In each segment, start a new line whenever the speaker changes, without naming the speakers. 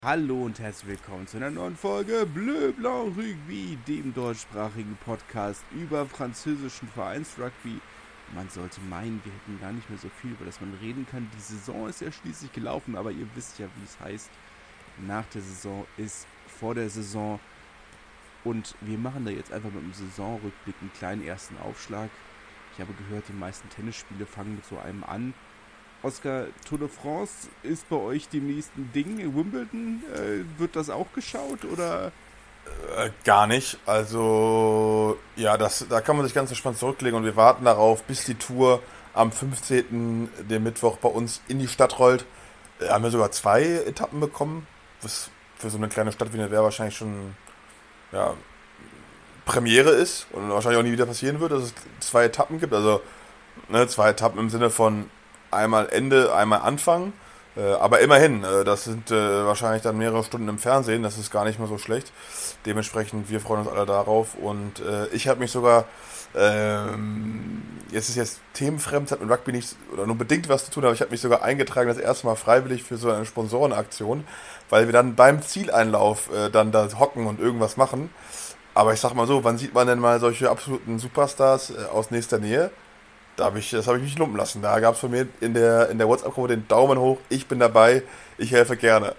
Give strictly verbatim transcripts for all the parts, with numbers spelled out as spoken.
Hallo und herzlich willkommen zu einer neuen Folge Bleu Blanc Rugby, dem deutschsprachigen Podcast über französischen Vereinsrugby. Man sollte meinen, wir hätten gar nicht mehr so viel, über das man reden kann. Die Saison ist ja schließlich gelaufen, aber ihr wisst ja, wie es heißt. Nach der Saison ist vor der Saison. Und wir machen da jetzt einfach mit dem Saisonrückblick einen kleinen ersten Aufschlag. Ich habe gehört, die meisten Tennisspiele fangen mit so einem an. Oscar, Tour de France ist bei euch demnächst ein Ding. In Wimbledon, äh, wird das auch geschaut oder?
Äh, gar nicht. Also, ja, das, da kann man sich ganz entspannt zurücklegen und wir warten darauf, bis die Tour am fünfzehnten den Mittwoch bei uns in die Stadt rollt. Äh, haben wir sogar zwei Etappen bekommen, was für so eine kleine Stadt wie Nevers wahrscheinlich schon, ja, Premiere ist und wahrscheinlich auch nie wieder passieren wird, dass es zwei Etappen gibt. Also, ne, zwei Etappen im Sinne von einmal Ende, einmal Anfang. Äh, aber immerhin, äh, das sind äh, wahrscheinlich dann mehrere Stunden im Fernsehen, das ist gar nicht mehr so schlecht. Dementsprechend, wir freuen uns alle darauf. Und äh, ich habe mich sogar, ähm, jetzt ist jetzt themenfremd, hat mit Rugby nichts oder nur bedingt was zu tun, aber ich habe mich sogar eingetragen, das erste Mal freiwillig für so eine Sponsorenaktion, weil wir dann beim Zieleinlauf äh, dann da hocken und irgendwas machen. Aber ich sag mal so, wann sieht man denn mal solche absoluten Superstars äh, aus nächster Nähe? Da hab ich, das habe ich mich lumpen lassen. Da gab es von mir in der, in der WhatsApp-Gruppe den Daumen hoch, ich bin dabei, ich helfe gerne.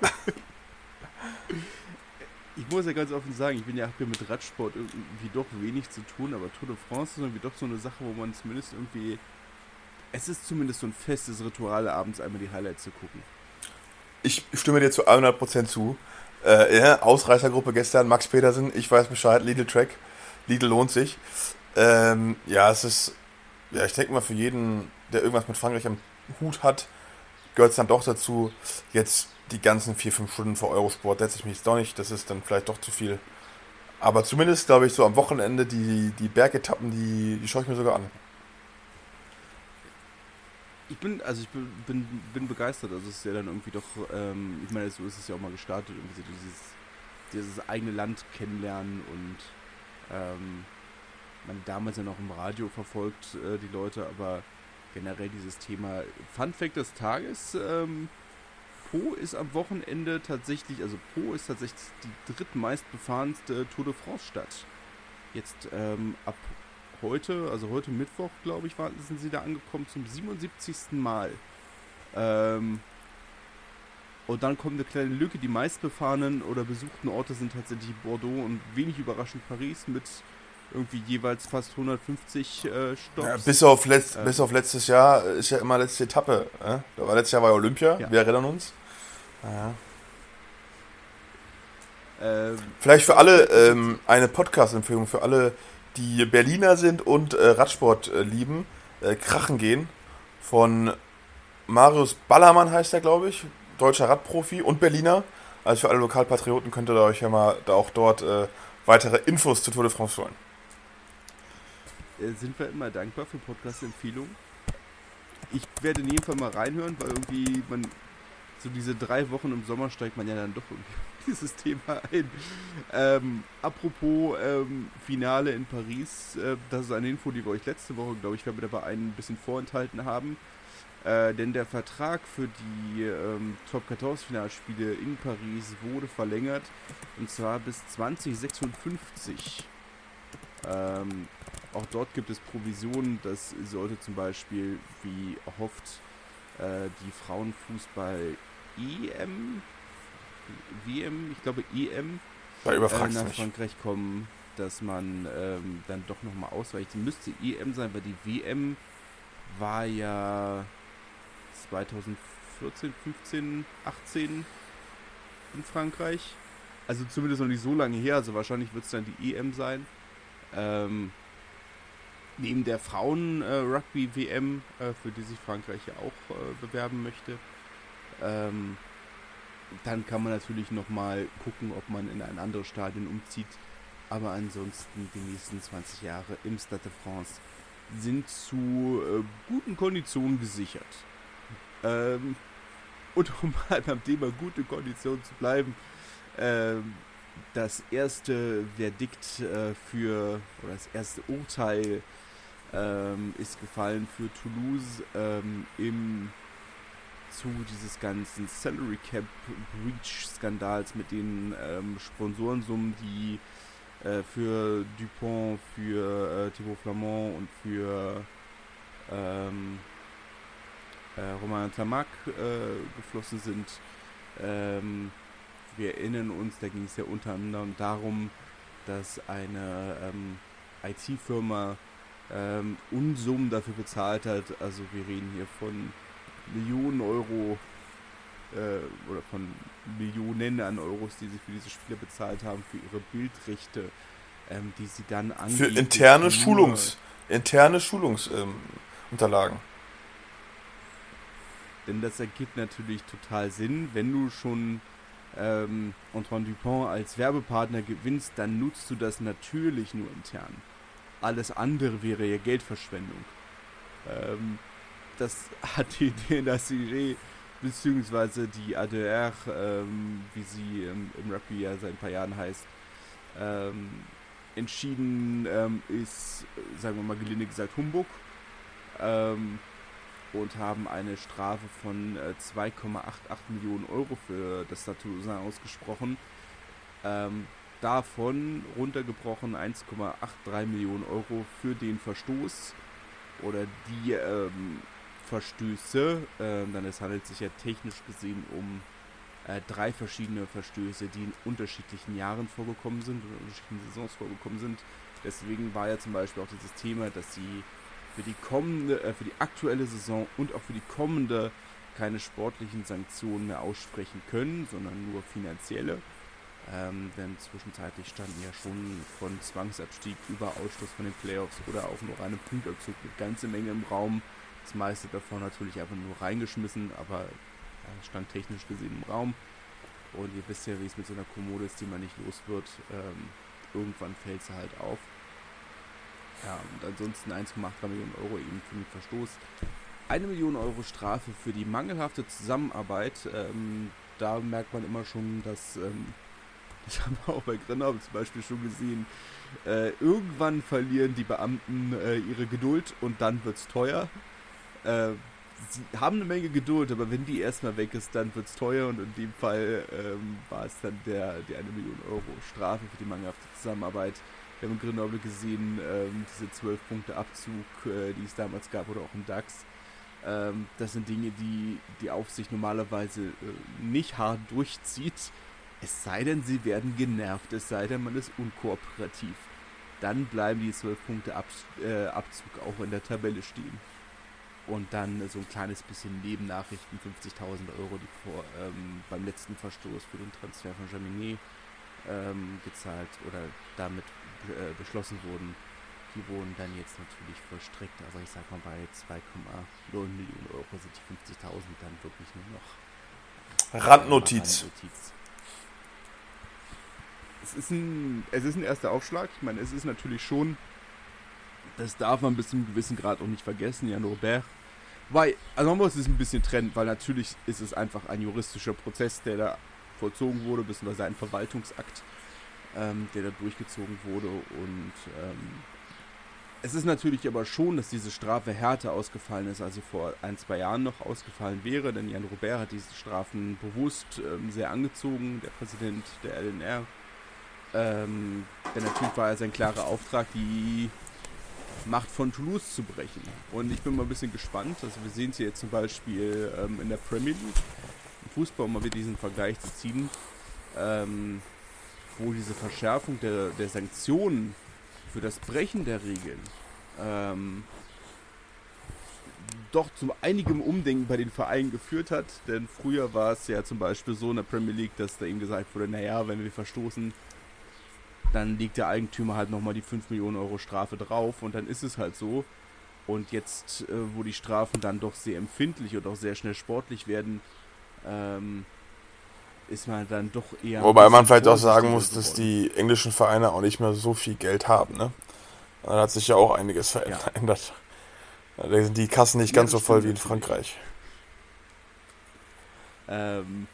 Ich muss ja ganz offen sagen, ich bin ja, hab ja mit Radsport irgendwie doch wenig zu tun, aber Tour de France ist irgendwie doch so eine Sache, wo man zumindest irgendwie, es ist zumindest so ein festes Ritual, abends einmal die Highlights zu gucken.
Ich stimme dir zu hundert Prozent zu. Äh, ja, Ausreißergruppe gestern, Max Petersen, ich weiß Bescheid, Lidl Track, Lidl lohnt sich. Ähm, ja, es ist, ja, ich denke mal für jeden, der irgendwas mit Frankreich am Hut hat, gehört es dann doch dazu, jetzt die ganzen vier fünf Stunden für Eurosport setze ich mich jetzt doch nicht, das ist dann vielleicht doch zu viel. Aber zumindest, glaube ich, so am Wochenende die, die Bergetappen, die, die schaue ich mir sogar an.
Ich bin, also ich bin, bin, bin begeistert, also es ist ja dann irgendwie doch, ähm, ich meine, so ist es ja auch mal gestartet, irgendwie so dieses, dieses eigene Land kennenlernen und ähm, man damals ja noch im Radio verfolgt, äh, die Leute, aber generell dieses Thema Fun Fact des Tages, ähm, Po ist am Wochenende tatsächlich, also Po ist tatsächlich die drittmeistbefahrenste Tour de France Stadt. Jetzt ähm, ab heute, also heute Mittwoch, glaube ich, war, sind sie da angekommen zum siebenundsiebzigsten Mal. Ähm, und dann kommt eine kleine Lücke, die meistbefahrenen oder besuchten Orte sind tatsächlich Bordeaux und wenig überraschend Paris mit irgendwie jeweils fast hundertfünfzig äh,
Ja,
Stops.
bis, auf letzt, bis
Ähm,
auf letztes Jahr ist ja immer letzte Etappe. Äh? Da war letztes Jahr war ja Olympia,
ja.
wir erinnern uns. Ja.
Ähm,
Vielleicht für
aber
alle
vielleicht kurz
ähm, eine Podcast-Empfehlung, für alle, die Berliner sind und äh, Radsport äh, lieben. Äh, Krachen gehen von Marius Ballermann heißt er, glaube ich. Deutscher Radprofi und Berliner. Also für alle Lokalpatrioten könnt ihr euch ja mal da auch dort äh, weitere Infos zur Tour de France holen.
äh, sind wir immer dankbar für Podcast-Empfehlungen. Ich werde in jedem Fall mal reinhören, weil irgendwie man so diese drei Wochen im Sommer steigt man ja dann doch irgendwie auf dieses Thema ein. Ähm, apropos ähm, Finale in Paris, äh, das ist eine Info, die wir euch letzte Woche, glaube ich, bei einen ein bisschen vorenthalten haben. Äh, denn der Vertrag für die ähm, Top vierzehn Finalspiele in Paris wurde verlängert und zwar bis zwanzig sechsundfünfzig. Ähm, auch dort gibt es Provisionen, das sollte zum Beispiel, wie erhofft, äh, die Frauenfußball-E M, W M, ich glaube E M,
Da
äh,
überfragst du
nach
mich.
Frankreich kommen, dass man ähm, dann doch nochmal ausweicht. Die müsste E M sein, weil die W M war ja zweitausendvierzehn, fünfzehn, achtzehn in Frankreich. Also zumindest noch nicht so lange her, also wahrscheinlich wird es dann die E M sein. Ähm, neben der Frauen-Rugby-W M, äh, für die sich Frankreich ja auch äh, bewerben möchte. Ähm, dann kann man natürlich nochmal gucken, ob man in ein anderes Stadion umzieht. Aber ansonsten die nächsten zwanzig Jahre im Stade de France sind zu äh, guten Konditionen gesichert. Ähm, und um mal beim Thema gute Konditionen zu bleiben, ähm, das erste Verdikt äh, für, oder das erste Urteil ähm, ist gefallen für Toulouse ähm, im Zuge dieses ganzen Salary Cap Breach Skandals mit den ähm, Sponsorensummen, die äh, für Dupont, für äh, Thibaut Flamand und für ähm, äh, Romain Tamac äh, geflossen sind. Ähm, wir erinnern uns, da ging es ja unter anderem darum, dass eine ähm, I T-Firma ähm, Unsummen dafür bezahlt hat. Also wir reden hier von Millionen Euro äh, oder von Millionen an Euros, die sie für diese Spiele bezahlt haben, für ihre Bildrechte, ähm, die sie dann
Für
angeblich
interne
nur-
Schulungs, interne Schulungsunterlagen. Ähm, Unterlagen.
Denn das ergibt natürlich total Sinn, wenn du schon ähm, Antoine Dupont als Werbepartner gewinnst, dann nutzt du das natürlich nur intern. Alles andere wäre ja Geldverschwendung. Ähm, das hat die D N A C G beziehungsweise die A D R, ähm, wie sie im, im Rugby ja seit ein paar Jahren heißt, ähm, entschieden, ähm, ist, sagen wir mal gelinde gesagt, Humbug. Ähm, und haben eine Strafe von äh, zwei Komma achtundachtzig Millionen Euro für das Stade Toulousain ausgesprochen. Ähm, davon runtergebrochen eins Komma dreiundachtzig Millionen Euro für den Verstoß oder die ähm, Verstöße. Ähm, dann es handelt sich ja technisch gesehen um äh, drei verschiedene Verstöße, die in unterschiedlichen Jahren vorgekommen sind, in unterschiedlichen Saisons vorgekommen sind. Deswegen war ja zum Beispiel auch dieses Thema, dass sie für die kommende, äh, für die aktuelle Saison und auch für die kommende keine sportlichen Sanktionen mehr aussprechen können, sondern nur finanzielle. Ähm, denn zwischenzeitlich standen ja schon von Zwangsabstieg über Ausschluss von den Playoffs oder auch nur einem Punktabzug eine ganze Menge im Raum. Das meiste davon natürlich einfach nur reingeschmissen, aber ja, stand technisch gesehen im Raum. Und ihr wisst ja, wie es mit so einer Kommode ist, die man nicht los wird. Ähm, irgendwann fällt sie halt auf. Ja, und ansonsten eins Komma drei Millionen Euro eben für den Verstoß. Eine Million Euro Strafe für die mangelhafte Zusammenarbeit. Ähm, da merkt man immer schon, dass, ähm, das haben wir auch bei Grenoble zum Beispiel schon gesehen, äh, irgendwann verlieren die Beamten äh, ihre Geduld und dann wird's teuer. Äh, sie haben eine Menge Geduld, aber wenn die erstmal weg ist, dann wird's teuer und in dem Fall ähm, war es dann der, die eine Million Euro Strafe für die mangelhafte Zusammenarbeit. Wir haben in Grenoble gesehen, ähm, diese zwölf Punkte Abzug, äh, die es damals gab, oder auch im DAX. Ähm, das sind Dinge, die die Aufsicht normalerweise äh, nicht hart durchzieht. Es sei denn, sie werden genervt, es sei denn, man ist unkooperativ. Dann bleiben die zwölf Punkte Ab- äh, Abzug auch in der Tabelle stehen. Und dann so ein kleines bisschen Nebennachrichten, fünfzigtausend Euro, die vor, ähm, beim letzten Verstoß für den Transfer von Jaminet ähm, gezahlt oder damit äh, beschlossen wurden, die wurden dann jetzt natürlich vollstreckt. Aber ich sag mal, bei zwei Komma null Millionen Euro sind die fünfzigtausend dann wirklich nur noch
Randnotiz.
Randnotiz. Es ist ein, es ist ein erster Aufschlag. Ich meine, es ist natürlich schon, das darf man bis zu einem gewissen Grad auch nicht vergessen, Jan Robert. Weil, also man muss es ein bisschen trennen, weil natürlich ist es einfach ein juristischer Prozess, der da vollzogen wurde, beziehungsweise ein Verwaltungsakt, ähm, der da durchgezogen wurde. Und ähm, es ist natürlich aber schon, dass diese Strafe härter ausgefallen ist, als sie vor ein, zwei Jahren noch ausgefallen wäre, denn Jan Robert hat diese Strafen bewusst ähm, sehr angezogen, der Präsident der L N R. Ähm, denn natürlich war ja sein klarer Auftrag, die Macht von Toulouse zu brechen. Und ich bin mal ein bisschen gespannt. Also wir sehen es hier jetzt zum Beispiel ähm, in der Premier League, im Fußball, um mal wieder diesen Vergleich zu ziehen, ähm, wo diese Verschärfung der, der Sanktionen für das Brechen der Regeln ähm, doch zu einigem Umdenken bei den Vereinen geführt hat. Denn früher war es ja zum Beispiel so in der Premier League, dass da eben gesagt wurde, naja, wenn wir verstoßen, dann legt der Eigentümer halt nochmal die fünf Millionen Euro Strafe drauf und dann ist es halt so. Und jetzt, äh, wo die Strafen dann doch sehr empfindlich und auch sehr schnell sportlich werden, ähm, ist man dann doch eher...
Wobei man vielleicht auch sagen muss, dass die englischen Vereine auch nicht mehr so viel Geld haben, ne? Da hat sich ja auch einiges verändert. Ja. Da sind die Kassen nicht ganz ja, so voll wie in Frankreich.
Ähm...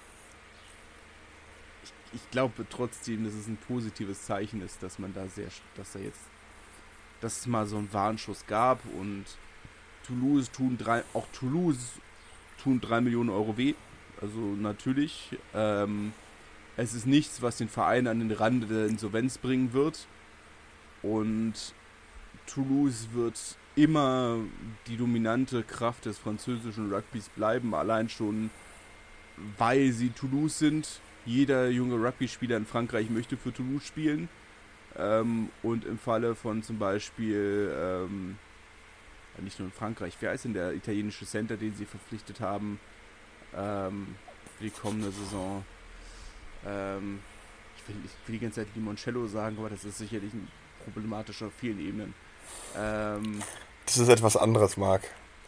Ich glaube trotzdem, dass es ein positives Zeichen ist, dass man da sehr, dass da jetzt, dass es mal so einen Warnschuss gab und Toulouse tun drei, auch Toulouse tun drei Millionen Euro weh. Also natürlich. Ähm, es ist nichts, was den Verein an den Rand der Insolvenz bringen wird. Und Toulouse wird immer die dominante Kraft des französischen Rugbys bleiben. Allein schon, weil sie Toulouse sind. Jeder junge Rugby-Spieler in Frankreich möchte für Toulouse spielen. Ähm, und im Falle von zum Beispiel, ähm, nicht nur in Frankreich, wer ist denn der italienische Center, den sie verpflichtet haben ähm, für die kommende Saison? Ähm, ich, will, ich will die ganze Zeit Limoncello sagen, aber das ist sicherlich ein problematischer auf vielen Ebenen. Ähm,
das ist etwas anderes, Marc.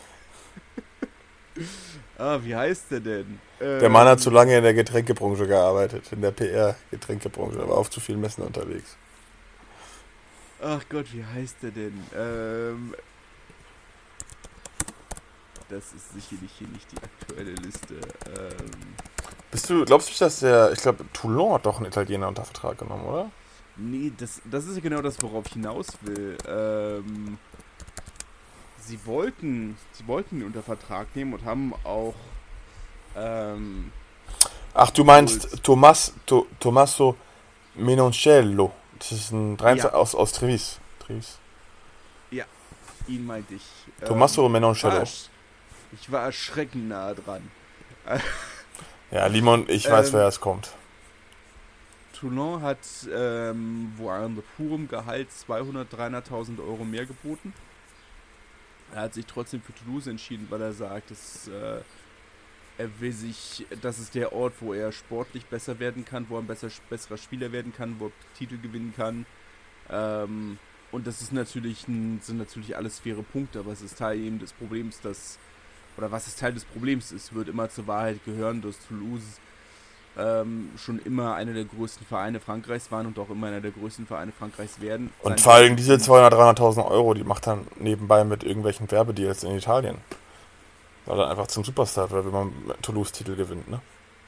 ah, wie heißt der denn?
Der Mann hat zu lange in der Getränkebranche gearbeitet, in der P R-Getränkebranche, er war auf zu vielen Messen unterwegs.
Ach Gott, wie heißt der denn? Ähm, das ist sicherlich hier nicht die aktuelle Liste. Ähm,
Bist du, glaubst du, dass der, ich glaube, Toulon hat doch einen Italiener unter Vertrag genommen, oder?
nee, das, das ist genau das, worauf ich hinaus will. Ähm, sie wollten, sie wollten ihn unter Vertrag nehmen und haben auch ähm,
Ach, du meinst Thomas, to, Tommaso Menoncello. Das ist ein dreiundzwanzig
Ja.
aus, aus Trevis. Trevis.
Ja, ihn meinte ich.
Tommaso
Ähm,
Menoncello.
war ersch- Ich war erschreckend nah dran.
Ja, Limon, ich weiß,
Ähm,
wer es kommt.
Toulon hat ähm, wo an purem Gehalt zweihundert, dreihunderttausend Euro mehr geboten. Er hat sich trotzdem für Toulouse entschieden, weil er sagt, dass, äh, er will sich, das ist der Ort, wo er sportlich besser werden kann, wo er ein besser, besserer Spieler werden kann, wo er Titel gewinnen kann. Ähm, und das ist natürlich ein, sind natürlich alles faire Punkte, aber es ist Teil eben des Problems, dass, oder was ist Teil des Problems ist, wird immer zur Wahrheit gehören, dass Toulouse ähm, schon immer einer der größten Vereine Frankreichs waren und auch immer einer der größten Vereine Frankreichs werden.
Und
Sein
vor allem
Geld-
diese zweihundert, dreihunderttausend Euro, die macht dann nebenbei mit irgendwelchen Werbedeals in Italien. Weil dann einfach zum Superstar wird, wenn man Toulouse-Titel gewinnt, ne?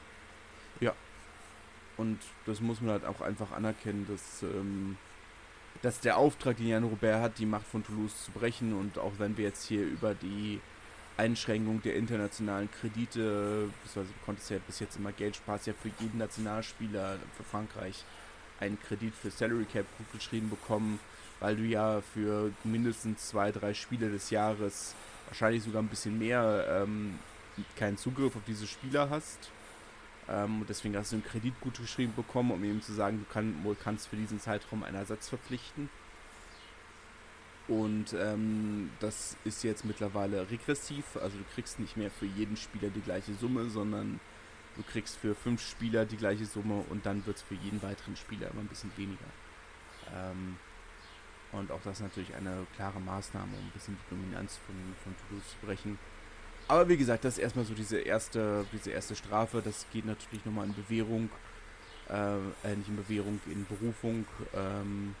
Und das muss man halt auch einfach anerkennen, dass, ähm, dass der Auftrag, den Jan Robert hat, die Macht von Toulouse zu brechen. Und auch wenn wir jetzt hier über die Einschränkung der internationalen Kredite, beziehungsweise du konntest ja bis jetzt immer Geld sparst ja für jeden Nationalspieler für Frankreich einen Kredit für Salary Cap gut geschrieben bekommen, weil du ja für mindestens zwei, drei Spiele des Jahres, wahrscheinlich sogar ein bisschen mehr, ähm, keinen Zugriff auf diese Spieler hast. Ähm, und deswegen hast du einen Kredit gut geschrieben bekommen, um eben zu sagen, du kann, kannst für diesen Zeitraum einen Ersatz verpflichten. Und ähm, das ist jetzt mittlerweile regressiv, also du kriegst nicht mehr für jeden Spieler die gleiche Summe, sondern du kriegst für fünf Spieler die gleiche Summe und dann wird es für jeden weiteren Spieler immer ein bisschen weniger. Ähm, und auch das ist natürlich eine klare Maßnahme, um ein bisschen die Dominanz von, von Toulouse zu brechen. Aber wie gesagt, das ist erstmal so diese erste, diese erste Strafe, das geht natürlich nochmal in Bewährung, äh, äh, nicht in Bewährung, in Berufung, ähm,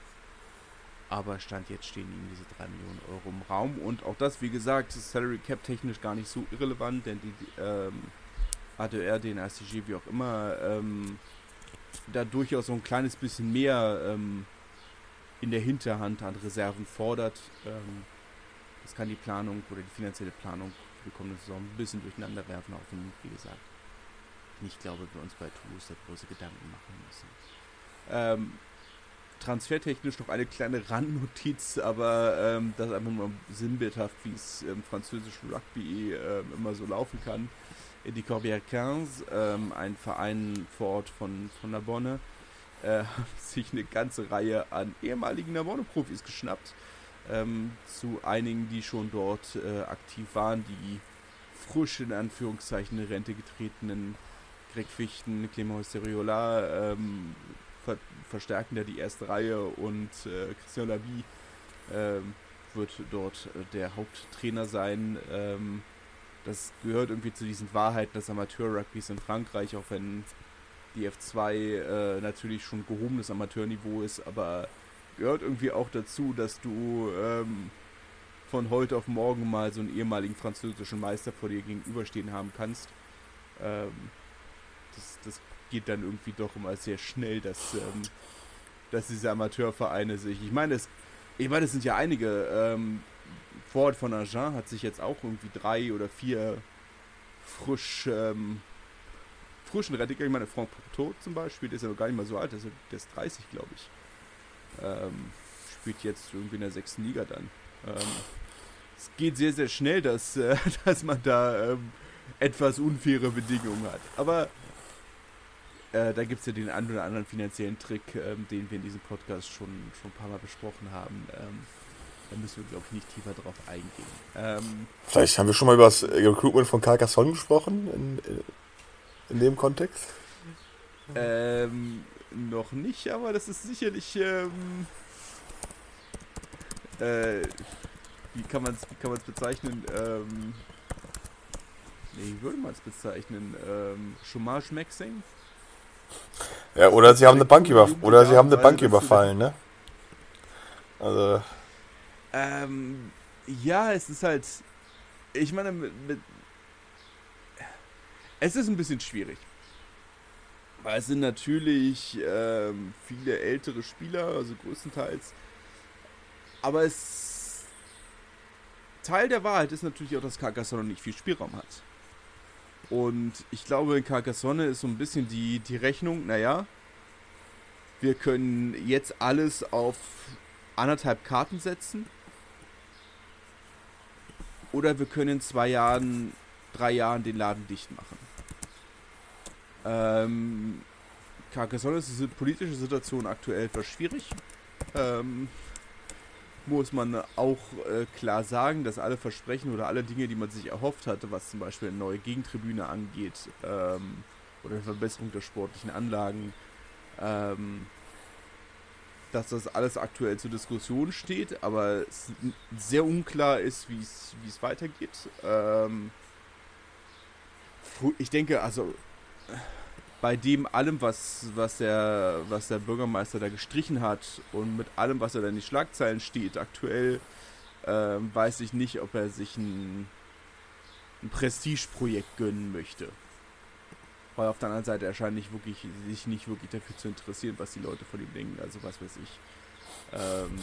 aber Stand jetzt stehen ihnen diese drei Millionen Euro im Raum und auch das, wie gesagt, ist Salary Cap technisch gar nicht so irrelevant, denn die, die ähm, A D R, den A C G, wie auch immer, ähm, da durchaus so ein kleines bisschen mehr ähm, in der Hinterhand an Reserven fordert. Ähm, das kann die Planung oder die finanzielle Planung für die kommende Saison ein bisschen durcheinander werfen, auch wenn, wie gesagt, ich glaube, wir uns bei Toulouse da große Gedanken machen müssen. Ähm, transfertechnisch noch eine kleine Randnotiz, aber ähm, das ist einfach nur sinnbildhaft, wie es im französischen Rugby ähm, immer so laufen kann. Die Corbière fünfzehn, ähm, ein Verein vor Ort von, von Narbonne, äh, haben sich eine ganze Reihe an ehemaligen Narbonne-Profis geschnappt. Ähm, zu einigen, die schon dort äh, aktiv waren, die frisch in Anführungszeichen in Rente getretenen Greg Fichten, Clément Seriola ähm, ver verstärken da die erste Reihe und äh, Christian Labie ähm, wird dort äh, der Haupttrainer sein. Ähm, das gehört irgendwie zu diesen Wahrheiten des Amateur-Rugbys in Frankreich, auch wenn die F zwei äh, natürlich schon gehobenes Amateurniveau ist, aber gehört irgendwie auch dazu, dass du ähm, von heute auf morgen mal so einen ehemaligen französischen Meister vor dir gegenüberstehen haben kannst. Ähm, das, das geht dann irgendwie doch immer sehr schnell, dass, ähm, dass diese Amateurvereine sich, ich meine, es, ich meine, es sind ja einige, ähm, Vorort von Agen hat sich jetzt auch irgendwie drei oder vier frisch, ähm, frischen Radiker. Ich meine, Franck Porto zum Beispiel, der ist ja noch gar nicht mal so alt, der ist, der ist dreißig, glaube ich. Ähm, spielt jetzt irgendwie in der sechsten Liga dann. Ähm, es geht sehr, sehr schnell, dass, äh, dass man da ähm, etwas unfaire Bedingungen hat. Aber äh, da gibt es ja den einen oder anderen finanziellen Trick, ähm, den wir in diesem Podcast schon, schon ein paar Mal besprochen haben. Ähm, da müssen wir, glaube ich, nicht tiefer drauf eingehen. Ähm,
Vielleicht haben wir schon mal über das Recruitment von Carcassonne gesprochen, in, in dem Kontext?
ähm, noch nicht, aber das ist sicherlich... Ähm, äh, wie kann man es wie kann man es bezeichnen? Ähm, nee, wie würde man es bezeichnen? Ähm, Chômage-Maxing?
Ja, oder sie haben eine Bank über
Jugend-
oder sie haben eine
Weise,
Bank
dass du
überfallen, ne? Also,
Ähm, ja, es ist halt. Ich meine, mit, mit, es ist ein bisschen schwierig. Weil es sind natürlich ähm, viele ältere Spieler, also größtenteils. Aber es. Teil der Wahrheit ist natürlich auch, dass Carcassonne nicht viel Spielraum hat. Und ich glaube, in Carcassonne ist so ein bisschen die, die Rechnung, naja, wir können jetzt alles auf anderthalb Karten setzen. Oder wir können in zwei Jahren, drei Jahren den Laden dicht machen. Ähm, Carcassonne ist die politische Situation aktuell etwas schwierig. Ähm, muss man auch äh, klar sagen, dass alle Versprechen oder alle Dinge, die man sich erhofft hatte, was zum Beispiel eine neue Gegentribüne angeht, ähm, oder die Verbesserung der sportlichen Anlagen, ähm, dass das alles aktuell zur Diskussion steht, aber es sehr unklar ist, wie es wie es weitergeht. Ähm, ich denke, also bei dem allem, was, was, der, was der Bürgermeister da gestrichen hat und mit allem, was er da in die Schlagzeilen steht, aktuell ähm, weiß ich nicht, ob er sich ein, ein Prestigeprojekt gönnen möchte. Weil auf der anderen Seite er scheint nicht wirklich, sich nicht wirklich dafür zu interessieren, was die Leute von ihm denken. Also was weiß ich. Ähm,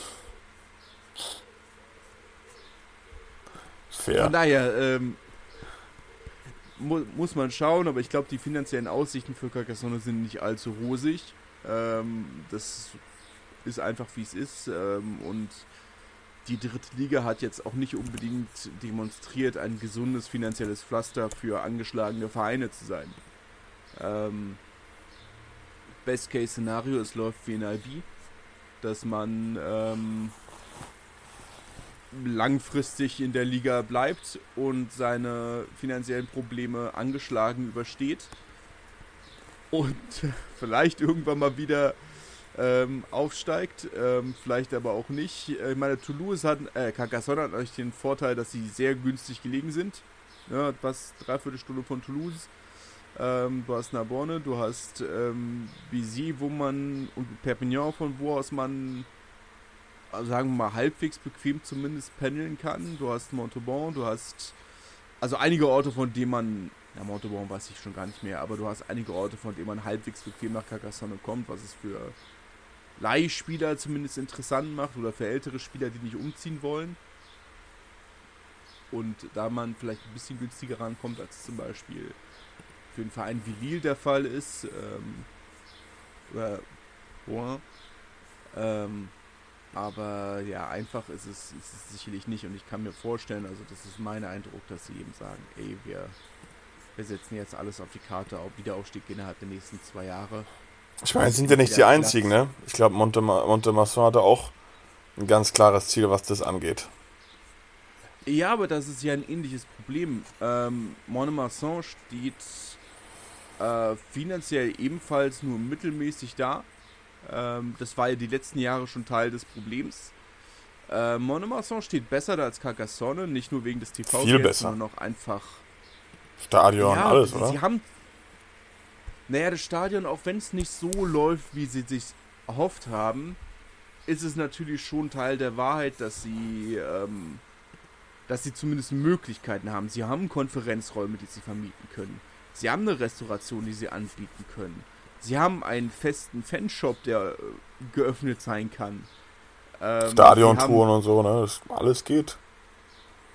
fair.
von daher ähm, mu- muss man schauen, aber ich glaube, die finanziellen Aussichten für Carcassonne sind nicht allzu rosig. Ähm, das ist einfach, wie es ist. Ähm, und die dritte Liga hat jetzt auch nicht unbedingt demonstriert, ein gesundes finanzielles Pflaster für angeschlagene Vereine zu sein. Ähm, Best-Case-Szenario, es läuft wie in I B, dass man ähm, langfristig in der Liga bleibt und seine finanziellen Probleme angeschlagen übersteht und vielleicht irgendwann mal wieder ähm, aufsteigt, ähm, vielleicht aber auch nicht. Ich meine, Toulouse hat, äh, Carcassonne hat natürlich den Vorteil, dass sie sehr günstig gelegen sind. Ja, was dreiviertel Stunde von Toulouse. Ähm, du hast Narbonne, du hast ähm, Béziers, wo man, und Perpignan, von wo aus man, also sagen wir mal, halbwegs bequem zumindest pendeln kann. Du hast Montauban, du hast, also einige Orte, von denen man, ja, Montauban weiß ich schon gar nicht mehr, aber du hast einige Orte, von denen man halbwegs bequem nach Carcassonne kommt, was es für Leihspieler zumindest interessant macht oder für ältere Spieler, die nicht umziehen wollen. Und da man vielleicht ein bisschen günstiger rankommt, als zum Beispiel für einen Verein wie Lille der Fall ist, ähm, oder Rouen. Ähm, aber ja, einfach ist es, ist es sicherlich nicht und ich kann mir vorstellen, also das ist mein Eindruck, dass sie eben sagen, ey, wir, wir setzen jetzt alles auf die Karte, auf Wiederaufstieg innerhalb der nächsten zwei Jahre.
Ich meine, sind ja nicht die einzigen, ne? Ich glaube, Montema- Montemarçon hatte auch ein ganz klares Ziel, was das angeht.
Ja, aber das ist ja ein ähnliches Problem. Ähm, Montmartre steht äh, finanziell ebenfalls nur mittelmäßig da. Ähm, das war ja die letzten Jahre schon Teil des Problems. Äh, Montmartre steht besser da als Carcassonne, nicht nur wegen des T V-Gelds, sondern auch einfach...
Stadion,
ja,
alles,
sie,
oder?
Sie haben... Naja, das Stadion, auch wenn es nicht so läuft, wie sie sich erhofft haben, ist es natürlich schon Teil der Wahrheit, dass sie... Ähm, dass sie zumindest Möglichkeiten haben. Sie haben Konferenzräume, die sie vermieten können. Sie haben eine Restauration, die sie anbieten können. Sie haben einen festen Fanshop, der äh, geöffnet sein kann. Ähm,
Stadiontouren und so, ne? Das alles geht.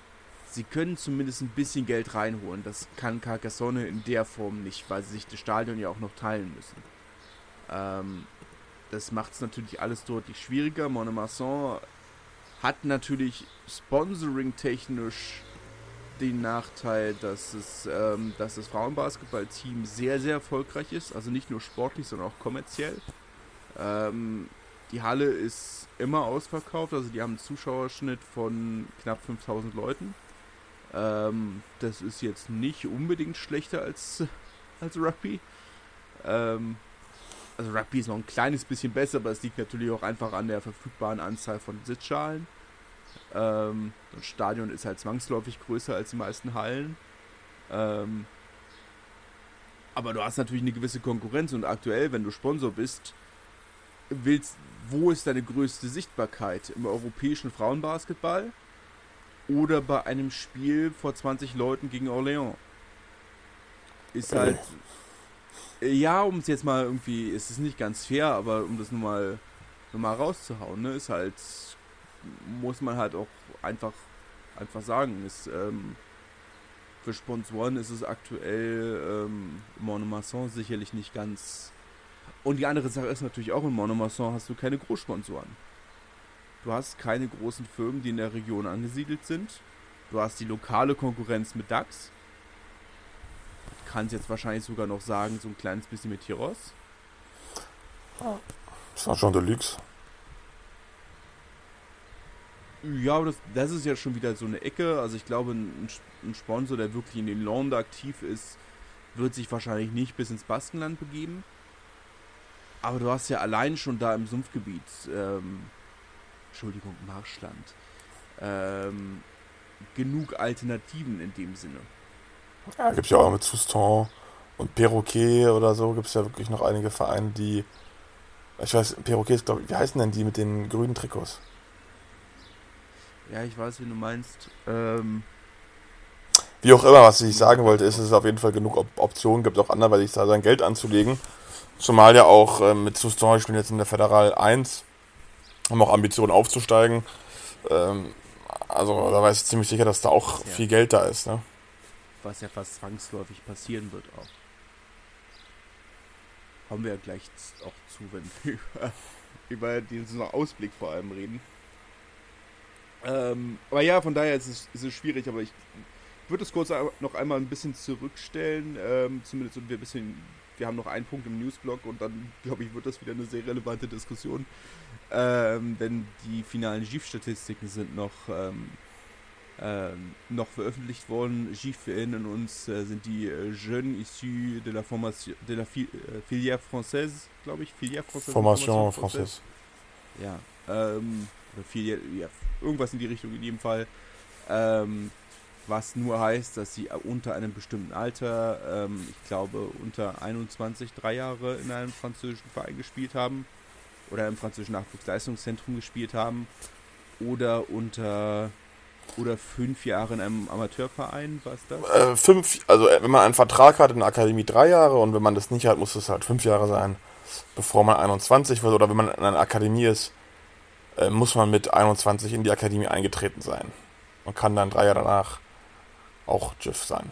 sie können zumindest ein bisschen Geld reinholen. Das kann Carcassonne in der Form nicht, weil sie sich das Stadion ja auch noch teilen müssen. Ähm, das macht es natürlich alles deutlich schwieriger. Mont-de-Marsan hat natürlich sponsoring-technisch den Nachteil, dass es, ähm, dass das Frauenbasketballteam sehr, sehr erfolgreich ist. Also nicht nur sportlich, sondern auch kommerziell. Ähm, die Halle ist immer ausverkauft. Also die haben einen Zuschauerschnitt von knapp fünftausend Leuten. Ähm, das ist jetzt nicht unbedingt schlechter als, als Rugby. Ähm, also Rugby ist noch ein kleines bisschen besser, aber es liegt natürlich auch einfach an der verfügbaren Anzahl von Sitzschalen. Ähm, das Stadion ist halt zwangsläufig größer als die meisten Hallen. Ähm, aber du hast natürlich eine gewisse Konkurrenz und aktuell, wenn du Sponsor bist, willst, wo ist deine größte Sichtbarkeit? Im europäischen Frauenbasketball oder bei einem Spiel vor zwanzig Leuten gegen Orléans? Ist halt, ja, um es jetzt mal irgendwie, ist es nicht ganz fair, aber um das nur mal, nur mal rauszuhauen, ne, ist halt, muss man halt auch einfach, einfach sagen, ist, ähm, für Sponsoren ist es aktuell ähm, Mont-de-Marsan sicherlich nicht ganz. Und die andere Sache ist natürlich auch, in Mont-de-Marsan hast du keine Großsponsoren. Du hast keine großen Firmen, die in der Region angesiedelt sind. Du hast die lokale Konkurrenz mit DAX. Du kannst jetzt wahrscheinlich sogar noch sagen, so ein kleines bisschen mit Tyros.
Das war schon Deluxe.
Ja, aber das, das ist ja schon wieder so eine Ecke. Also ich glaube, ein, ein Sponsor, der wirklich in den Landes aktiv ist, wird sich wahrscheinlich nicht bis ins Baskenland begeben. Aber du hast ja allein schon da im Sumpfgebiet, ähm, Entschuldigung, Marschland, ähm, genug Alternativen in dem Sinne.
Ja, gibt es ja auch mit Souston und Perroquet oder so, gibt es ja wirklich noch einige Vereine, die, ich weiß, Perroquet ist, glaube ich, wie heißen denn die mit den grünen Trikots?
Ja, ich weiß, wie du meinst. Ähm,
Wie auch immer, was ich sagen wollte, ist, dass es auf jeden Fall genug Op- Optionen gibt, auch anderweitig da sein Geld anzulegen. Zumal ja auch äh, mit Souston, ich bin jetzt in der Federal eins, haben auch Ambitionen aufzusteigen. Ähm, also da weiß ich ziemlich sicher, dass da auch
ja,
viel Geld da ist. Ne?
was ja fast zwangsläufig passieren wird auch. Kommen wir ja gleich auch zu, wenn wir über, über diesen Ausblick vor allem reden. Ähm, aber ja, von daher ist es, ist es schwierig, aber ich würde es kurz noch einmal ein bisschen zurückstellen, ähm, zumindest und wir ein bisschen, wir haben noch einen Punkt im Newsblog und dann, glaube ich, wird das wieder eine sehr relevante Diskussion, ähm, denn die finalen G I F-Statistiken sind noch, ähm, ähm, noch veröffentlicht worden. G I F, wir erinnern uns, äh, sind die äh, Jeunes issus de la Formation, de la Fi- äh, Filière Française, glaube ich, Filière Française.
Formation Française.
Ja, ähm, oder Filière, ja, irgendwas in die Richtung in jedem Fall. Ähm, was nur heißt, dass sie unter einem bestimmten Alter, ähm, ich glaube unter einundzwanzig, drei Jahre in einem französischen Verein gespielt haben oder im französischen Nachwuchsleistungszentrum gespielt haben oder unter oder fünf Jahre in einem Amateurverein, was das?
Äh, fünf, also äh, wenn man einen Vertrag hat in der Akademie drei Jahre und wenn man das nicht hat, muss es halt fünf Jahre sein, bevor man einundzwanzig wird, oder wenn man in einer Akademie ist, äh, muss man mit einundzwanzig in die Akademie eingetreten sein und kann dann drei Jahre danach auch G I F sein.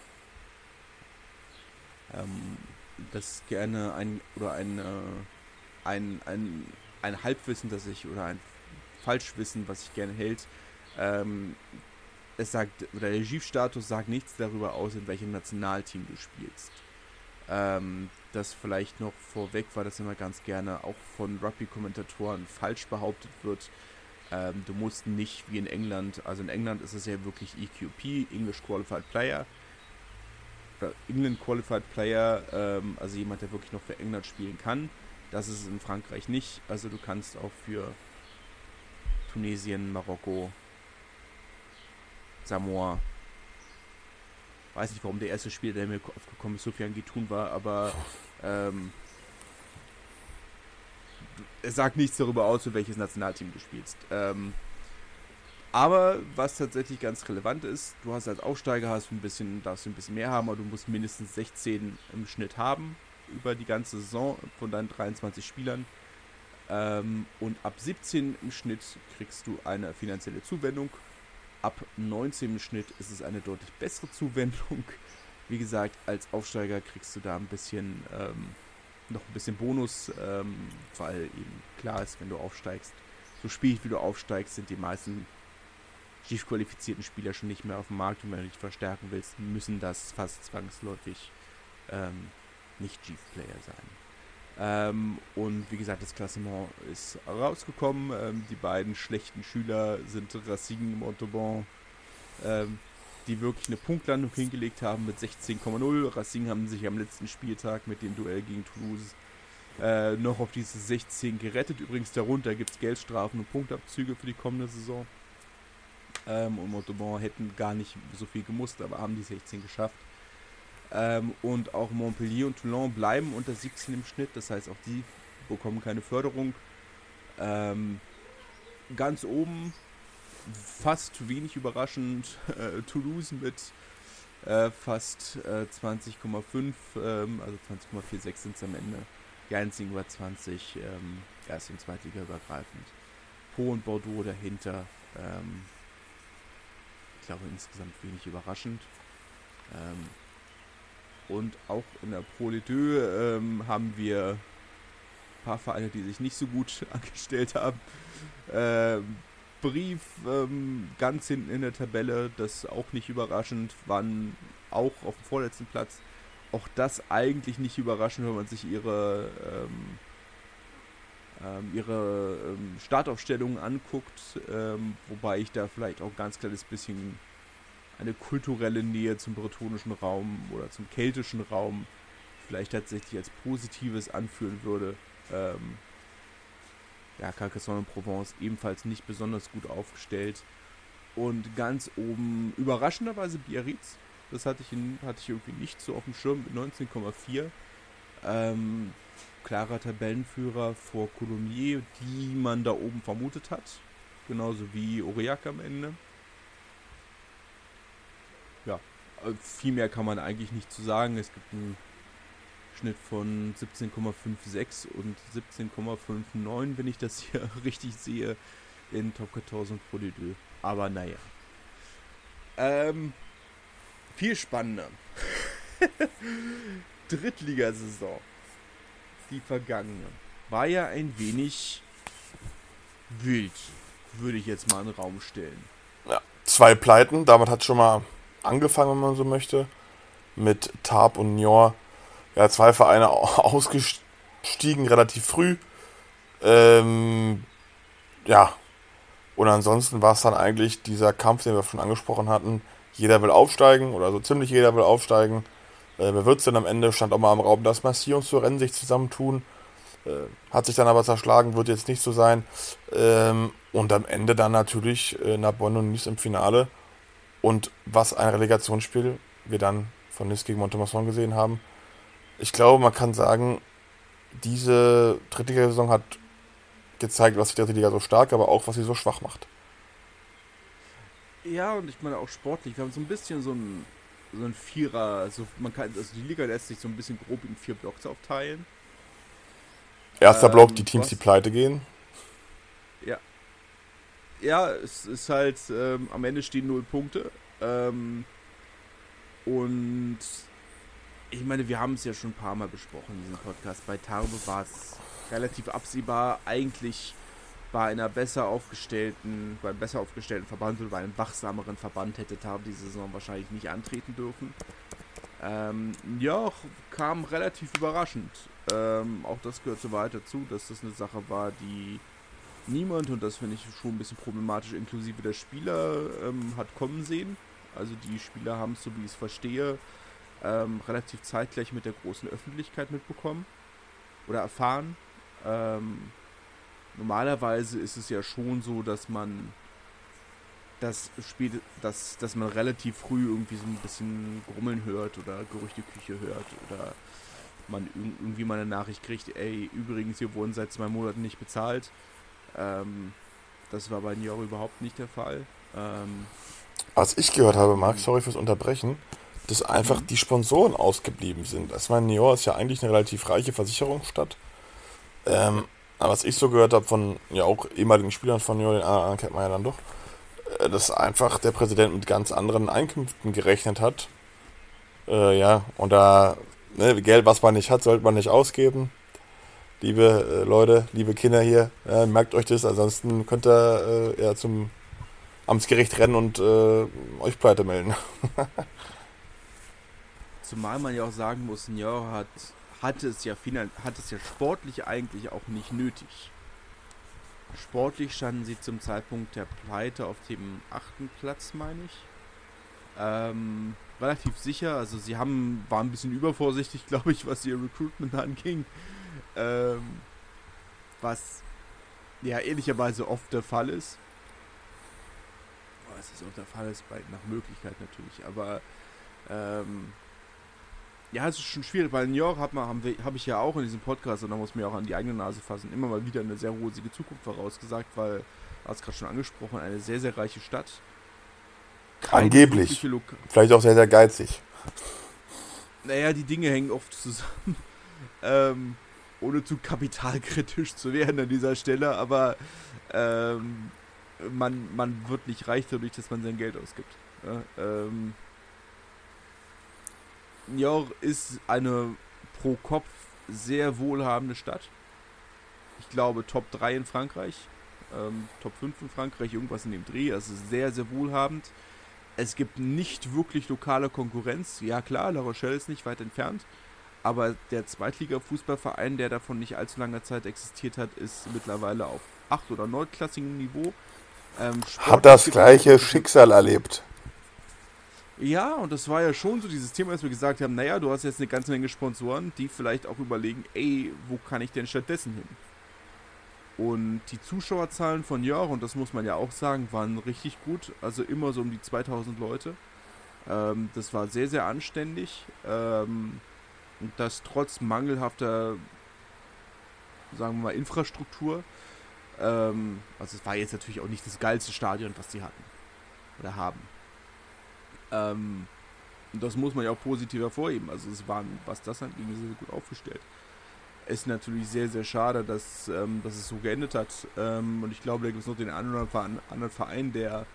Ähm, das ist gerne ein oder ein, äh, ein, ein, ein Halbwissen, das ich oder ein Falschwissen, was sich gerne hält. Ähm, es sagt, oder der G I F-Status sagt nichts darüber aus, in welchem Nationalteam du spielst. Ähm, das vielleicht noch vorweg, weil das immer ganz gerne auch von Rugby-Kommentatoren falsch behauptet wird. Ähm, du musst nicht wie in England, also in England ist es ja wirklich E Q P, English Qualified Player, oder England Qualified Player, ähm, also jemand, der wirklich noch für England spielen kann. Das ist es in Frankreich nicht, also du kannst auch für Tunesien, Marokko, Samoa, weiß nicht, warum der erste Spieler, der mir aufgekommen ist, Sofian Gitun war, aber ähm, es sagt nichts darüber aus, für welches Nationalteam du spielst. Ähm, aber was tatsächlich ganz relevant ist, du hast als Aufsteiger hast du ein bisschen, darfst du ein bisschen mehr haben, aber du musst mindestens sechzehn im Schnitt haben über die ganze Saison von deinen dreiundzwanzig Spielern. Ähm, und ab siebzehn im Schnitt kriegst du eine finanzielle Zuwendung. ab neunzehn im Schnitt ist es eine deutlich bessere Zuwendung. Wie gesagt, als Aufsteiger kriegst du da ein bisschen, ähm, noch ein bisschen Bonus, ähm, weil eben klar ist, wenn du aufsteigst, so spielst wie du aufsteigst, sind die meisten Chief qualifizierten Spieler schon nicht mehr auf dem Markt, und wenn du dich verstärken willst, müssen das fast zwangsläufig ähm, nicht Chief-Player sein. Ähm, und wie gesagt, das Klassement ist rausgekommen. Ähm, die beiden schlechten Schüler sind Racing und Montauban, ähm, die wirklich eine Punktlandung hingelegt haben mit sechzehn Komma null. Racing haben sich am letzten Spieltag mit dem Duell gegen Toulouse äh, noch auf diese sechzehn gerettet. Übrigens darunter gibt es Geldstrafen und Punktabzüge für die kommende Saison. Ähm, und Montauban hätten gar nicht so viel gemusst, aber haben die sechzehn geschafft. Ähm, und auch Montpellier und Toulon bleiben unter siebzehn im Schnitt, das heißt auch die bekommen keine Förderung. Ähm, ganz oben, fast wenig überraschend, äh, Toulouse mit äh, fast äh, zwanzig Komma fünf, ähm, also zwanzig Komma sechsundvierzig sind es am Ende. Die einzigen über zwanzig, ähm, erst- und Zweitliga übergreifend. Po und Bordeaux dahinter, ähm, ich glaube insgesamt wenig überraschend. Ähm, Und auch in der Pro Ligue zwei ähm, haben wir ein paar Vereine, die sich nicht so gut angestellt haben. Ähm, Brief ähm, ganz hinten in der Tabelle, das auch nicht überraschend, waren auch auf dem vorletzten Platz. Auch das eigentlich nicht überraschend, wenn man sich ihre, ähm, ähm, ihre ähm, Startaufstellungen anguckt. Ähm, wobei ich da vielleicht auch ein ganz kleines bisschen eine kulturelle Nähe zum bretonischen Raum oder zum keltischen Raum vielleicht tatsächlich als Positives anführen würde. Ähm, ja, Carcassonne und Provence ebenfalls nicht besonders gut aufgestellt. Und ganz oben überraschenderweise Biarritz. Das hatte ich, in, hatte ich irgendwie nicht so auf dem Schirm mit neunzehn Komma vier. Ähm, klarer Tabellenführer vor Coulommiers, die man da oben vermutet hat. Genauso wie Aurillac am Ende. Ja, viel mehr kann man eigentlich nicht zu sagen. Es gibt einen Schnitt von siebzehn Komma sechsundfünfzig und siebzehn Komma neunundfünfzig, wenn ich das hier richtig sehe, in Top vierzehn und Pro Ligue zwei. Aber naja. Ähm, viel spannender. Drittligasaison. Die vergangene. War ja ein wenig wild, würde ich jetzt mal in den Raum stellen.
Ja, zwei Pleiten, damit hat schon mal angefangen, wenn man so möchte, mit Tarbes und Niort. Ja, zwei Vereine ausgestiegen, relativ früh. Ähm, ja, und ansonsten war es dann eigentlich dieser Kampf, den wir schon angesprochen hatten. Jeder will aufsteigen, oder so ziemlich jeder will aufsteigen. Äh, wer wird es denn am Ende? Stand auch mal im Raum, dass Massy und Suresnes sich zusammentun. Äh, hat sich dann aber zerschlagen, wird jetzt nicht so sein. Ähm, und am Ende dann natürlich äh, Narbonne und Nice im Finale. Und was ein Relegationsspiel wir dann von Nice gegen Mont-de-Marsan gesehen haben. Ich glaube, man kann sagen, diese Drittliga-Saison hat gezeigt, was die dritte Liga so stark, aber auch, was sie so schwach macht.
Ja, und ich meine auch sportlich. Wir haben so ein bisschen so ein, so ein Vierer, also man kann, also die Liga lässt sich so ein bisschen grob in vier Blocks aufteilen.
Erster
ähm,
Block, die Teams,
was,
die pleite gehen.
Ja. Ja, es ist halt, ähm, am Ende stehen null Punkte. Ähm, und ich meine, wir haben es ja schon ein paar Mal besprochen in diesem Podcast. Bei Tarbes war es relativ absehbar. Eigentlich bei einer besser aufgestellten, bei einem besser aufgestellten Verband oder bei einem wachsameren Verband hätte Tarbes diese Saison wahrscheinlich nicht antreten dürfen. Ähm, ja, kam relativ überraschend. Ähm, auch das gehört so weit dazu, dass das eine Sache war, die niemand, und das finde ich schon ein bisschen problematisch, inklusive der Spieler, ähm, hat kommen sehen. Also die Spieler haben es, so wie ich es verstehe, ähm, relativ zeitgleich mit der großen Öffentlichkeit mitbekommen oder erfahren. Ähm, normalerweise ist es ja schon so, dass man das Spiel, dass, dass man relativ früh irgendwie so ein bisschen Grummeln hört oder Gerüchteküche hört oder man irgendwie mal eine Nachricht kriegt, ey, übrigens, wir wurden seit zwei Monaten nicht bezahlt. Ähm, das war bei Niort überhaupt nicht der Fall. Ähm,
Was ich gehört habe, Marc, sorry fürs Unterbrechen, dass einfach die Sponsoren ausgeblieben sind. Ich meine, Niort ist ja eigentlich eine relativ reiche Versicherungsstadt. Ähm, aber was ich so gehört habe von ja auch ehemaligen Spielern von Niort, den anderen kennt man ja dann doch, äh, dass einfach der Präsident mit ganz anderen Einkünften gerechnet hat. Äh, ja, und da, ne, Geld, was man nicht hat, sollte man nicht ausgeben. Liebe äh, Leute, liebe Kinder hier, ja, merkt euch das, ansonsten könnt ihr äh, ja, zum Amtsgericht rennen und äh, euch pleite melden.
Zumal man ja auch sagen muss, Niort hat, hatte es ja final, hat es ja sportlich eigentlich auch nicht nötig. Sportlich standen sie zum Zeitpunkt der Pleite auf dem achten Platz, meine ich. Ähm, relativ sicher, also sie haben, waren ein bisschen übervorsichtig, glaube ich, was ihr Recruitment anging. Ähm, was ja ehrlicherweise oft der Fall ist. Was ist auch der Fall ist, bei, nach Möglichkeit natürlich, aber ähm, ja, es ist schon schwierig, weil Niort habe hab ich ja auch in diesem Podcast, und da muss man ja auch an die eigene Nase fassen, immer mal wieder eine sehr rosige Zukunft vorausgesagt, weil, du hast gerade schon angesprochen, eine sehr, sehr reiche Stadt. Keine
Angeblich.
Loka-
Vielleicht auch sehr, sehr geizig.
Naja, die Dinge hängen oft zusammen. ähm, ohne zu kapitalkritisch zu werden an dieser Stelle, aber ähm, man, man wird nicht reich dadurch, dass man sein Geld ausgibt. Ja, ähm, Niort ist eine pro Kopf sehr wohlhabende Stadt. Ich glaube Top drei in Frankreich, ähm, Top fünf in Frankreich, irgendwas in dem Dreh. Also sehr, sehr wohlhabend. Es gibt nicht wirklich lokale Konkurrenz. Ja klar, La Rochelle ist nicht weit entfernt. Aber der Zweitliga-Fußballverein, der davon nicht allzu langer Zeit existiert hat, ist mittlerweile auf acht- oder neunklassigem Niveau. Ähm,
Hat das gleiche Schicksal erlebt.
Ja, und das war ja schon so dieses Thema, dass wir gesagt haben, naja, du hast jetzt eine ganze Menge Sponsoren, die vielleicht auch überlegen, ey, wo kann ich denn stattdessen hin? Und die Zuschauerzahlen von Niort, und das muss man ja auch sagen, waren richtig gut. Also immer so um die zweitausend Leute. Ähm, das war sehr, sehr anständig. Ähm, und das trotz mangelhafter, sagen wir mal, Infrastruktur. Ähm, also es war jetzt natürlich auch nicht das geilste Stadion, was sie hatten. Oder haben. Ähm, und das muss man ja auch positiv hervorheben. Also es waren, was das anging, sehr, sehr gut aufgestellt. Ist natürlich sehr, sehr schade, dass, ähm, dass es so geendet hat. Ähm, und ich glaube, da gibt es noch den anderen Verein, anderen Verein der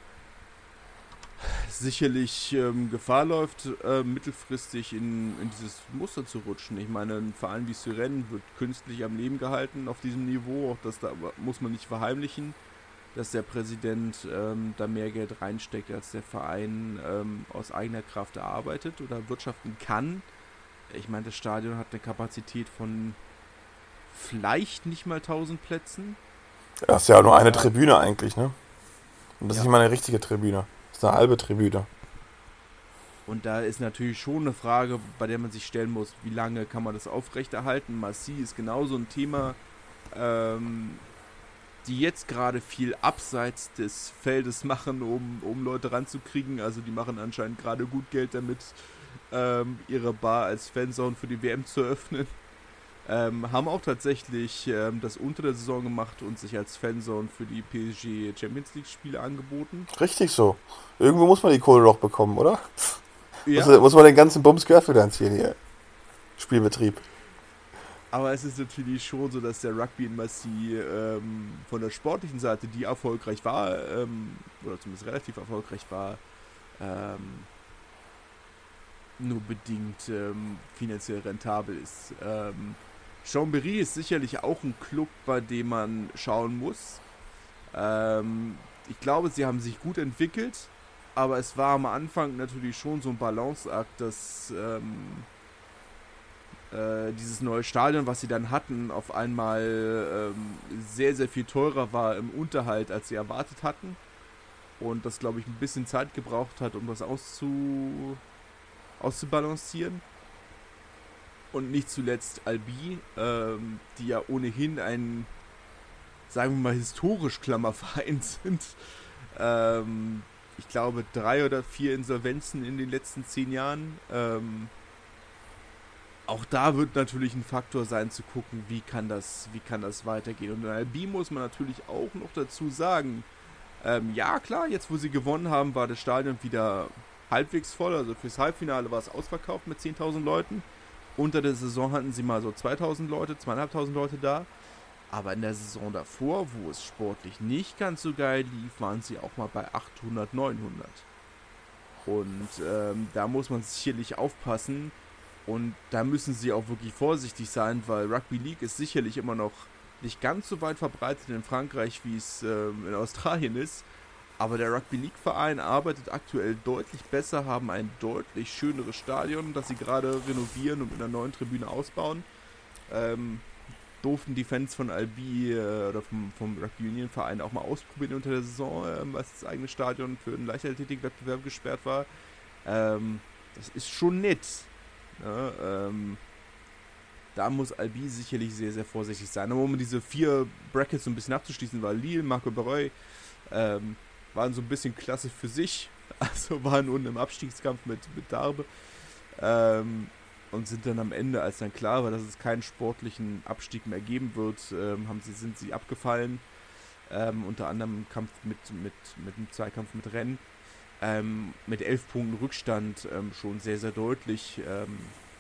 sicherlich ähm, Gefahr läuft, äh, mittelfristig in, in dieses Muster zu rutschen. Ich meine, ein Verein wie Suresnes wird künstlich am Leben gehalten auf diesem Niveau. Auch das da muss man nicht verheimlichen, dass der Präsident ähm, da mehr Geld reinsteckt, als der Verein ähm, aus eigener Kraft erarbeitet oder wirtschaften kann. Ich meine, das Stadion hat eine Kapazität von vielleicht nicht mal tausend Plätzen.
Das ist ja nur eine Tribüne eigentlich, ne? Und das
Ja.
ist nicht mal eine richtige Tribüne. Das ist eine halbe Tribüne.
Und da ist natürlich schon eine Frage, bei der man sich stellen muss, wie lange kann man das aufrechterhalten? Marcy ist genauso ein Thema, ähm, die jetzt gerade viel abseits des Feldes machen, um, um Leute ranzukriegen. Also die machen anscheinend gerade gut Geld damit, ähm, ihre Bar als Fanzone für die W M zu öffnen. Ähm, haben auch tatsächlich ähm, das unter der Saison gemacht und sich als Fanzone für die P S G Champions League Spiele angeboten.
Richtig so. Irgendwo muss man die Kohle doch bekommen, oder?
Ja.
Muss, muss man den ganzen Bums querfinanzieren hier. Spielbetrieb.
Aber es ist natürlich schon so, dass der Rugby in Marseille ähm, von der sportlichen Seite, die erfolgreich war, ähm, oder zumindest relativ erfolgreich war, ähm, nur bedingt ähm, finanziell rentabel ist. Ähm, Chambéry ist sicherlich auch ein Club, bei dem man schauen muss. Ähm, ich glaube, sie haben sich gut entwickelt, aber es war am Anfang natürlich schon so ein Balanceakt, dass ähm, äh, dieses neue Stadion, was sie dann hatten, auf einmal ähm, sehr, sehr viel teurer war im Unterhalt, als sie erwartet hatten. Und das, glaube ich, ein bisschen Zeit gebraucht hat, um das auszu... auszubalancieren. Und nicht zuletzt Albi, ähm, die ja ohnehin ein, sagen wir mal, historisch Klammerverein sind. Ähm, ich glaube, drei oder vier Insolvenzen in den letzten zehn Jahren. Ähm, auch da wird natürlich ein Faktor sein, zu gucken, wie kann das, wie kann das weitergehen. Und in Albi muss man natürlich auch noch dazu sagen, ähm, ja klar, jetzt wo sie gewonnen haben, war das Stadion wieder halbwegs voll, also fürs Halbfinale war es ausverkauft mit zehntausend Leuten. Unter der Saison hatten sie mal so zweitausend Leute, zweitausendfünfhundert Leute da. Aber in der Saison davor, wo es sportlich nicht ganz so geil lief, waren sie auch mal bei achthundert, neunhundert. Und ähm, da muss man sicherlich aufpassen. Und da müssen sie auch wirklich vorsichtig sein, weil Rugby League ist sicherlich immer noch nicht ganz so weit verbreitet in Frankreich, wie es ähm, in Australien ist. Aber der Rugby League Verein arbeitet aktuell deutlich besser, haben ein deutlich schöneres Stadion, das sie gerade renovieren und mit einer neuen Tribüne ausbauen. Ähm, durften die Fans von Albi äh, oder vom, vom Rugby Union Verein auch mal ausprobieren unter der Saison, ähm, als das eigene Stadion für einen Leichtathletik-Wettbewerb gesperrt war. Ähm, das ist schon nett. Ne? Ähm, da muss Albi sicherlich sehr, sehr vorsichtig sein. Aber um diese vier Brackets so ein bisschen abzuschließen, war Lille, Marco Barreuil, ähm, waren so ein bisschen Klasse für sich. Also waren unten im Abstiegskampf mit, mit Darbe. Ähm, und sind dann am Ende, als dann klar war, dass es keinen sportlichen Abstieg mehr geben wird, ähm, haben sie, sind sie abgefallen. Ähm, unter anderem im Kampf mit, mit, mit einem Zweikampf mit Rennes. Ähm, mit elf Punkten Rückstand ähm, schon sehr, sehr deutlich. Ähm,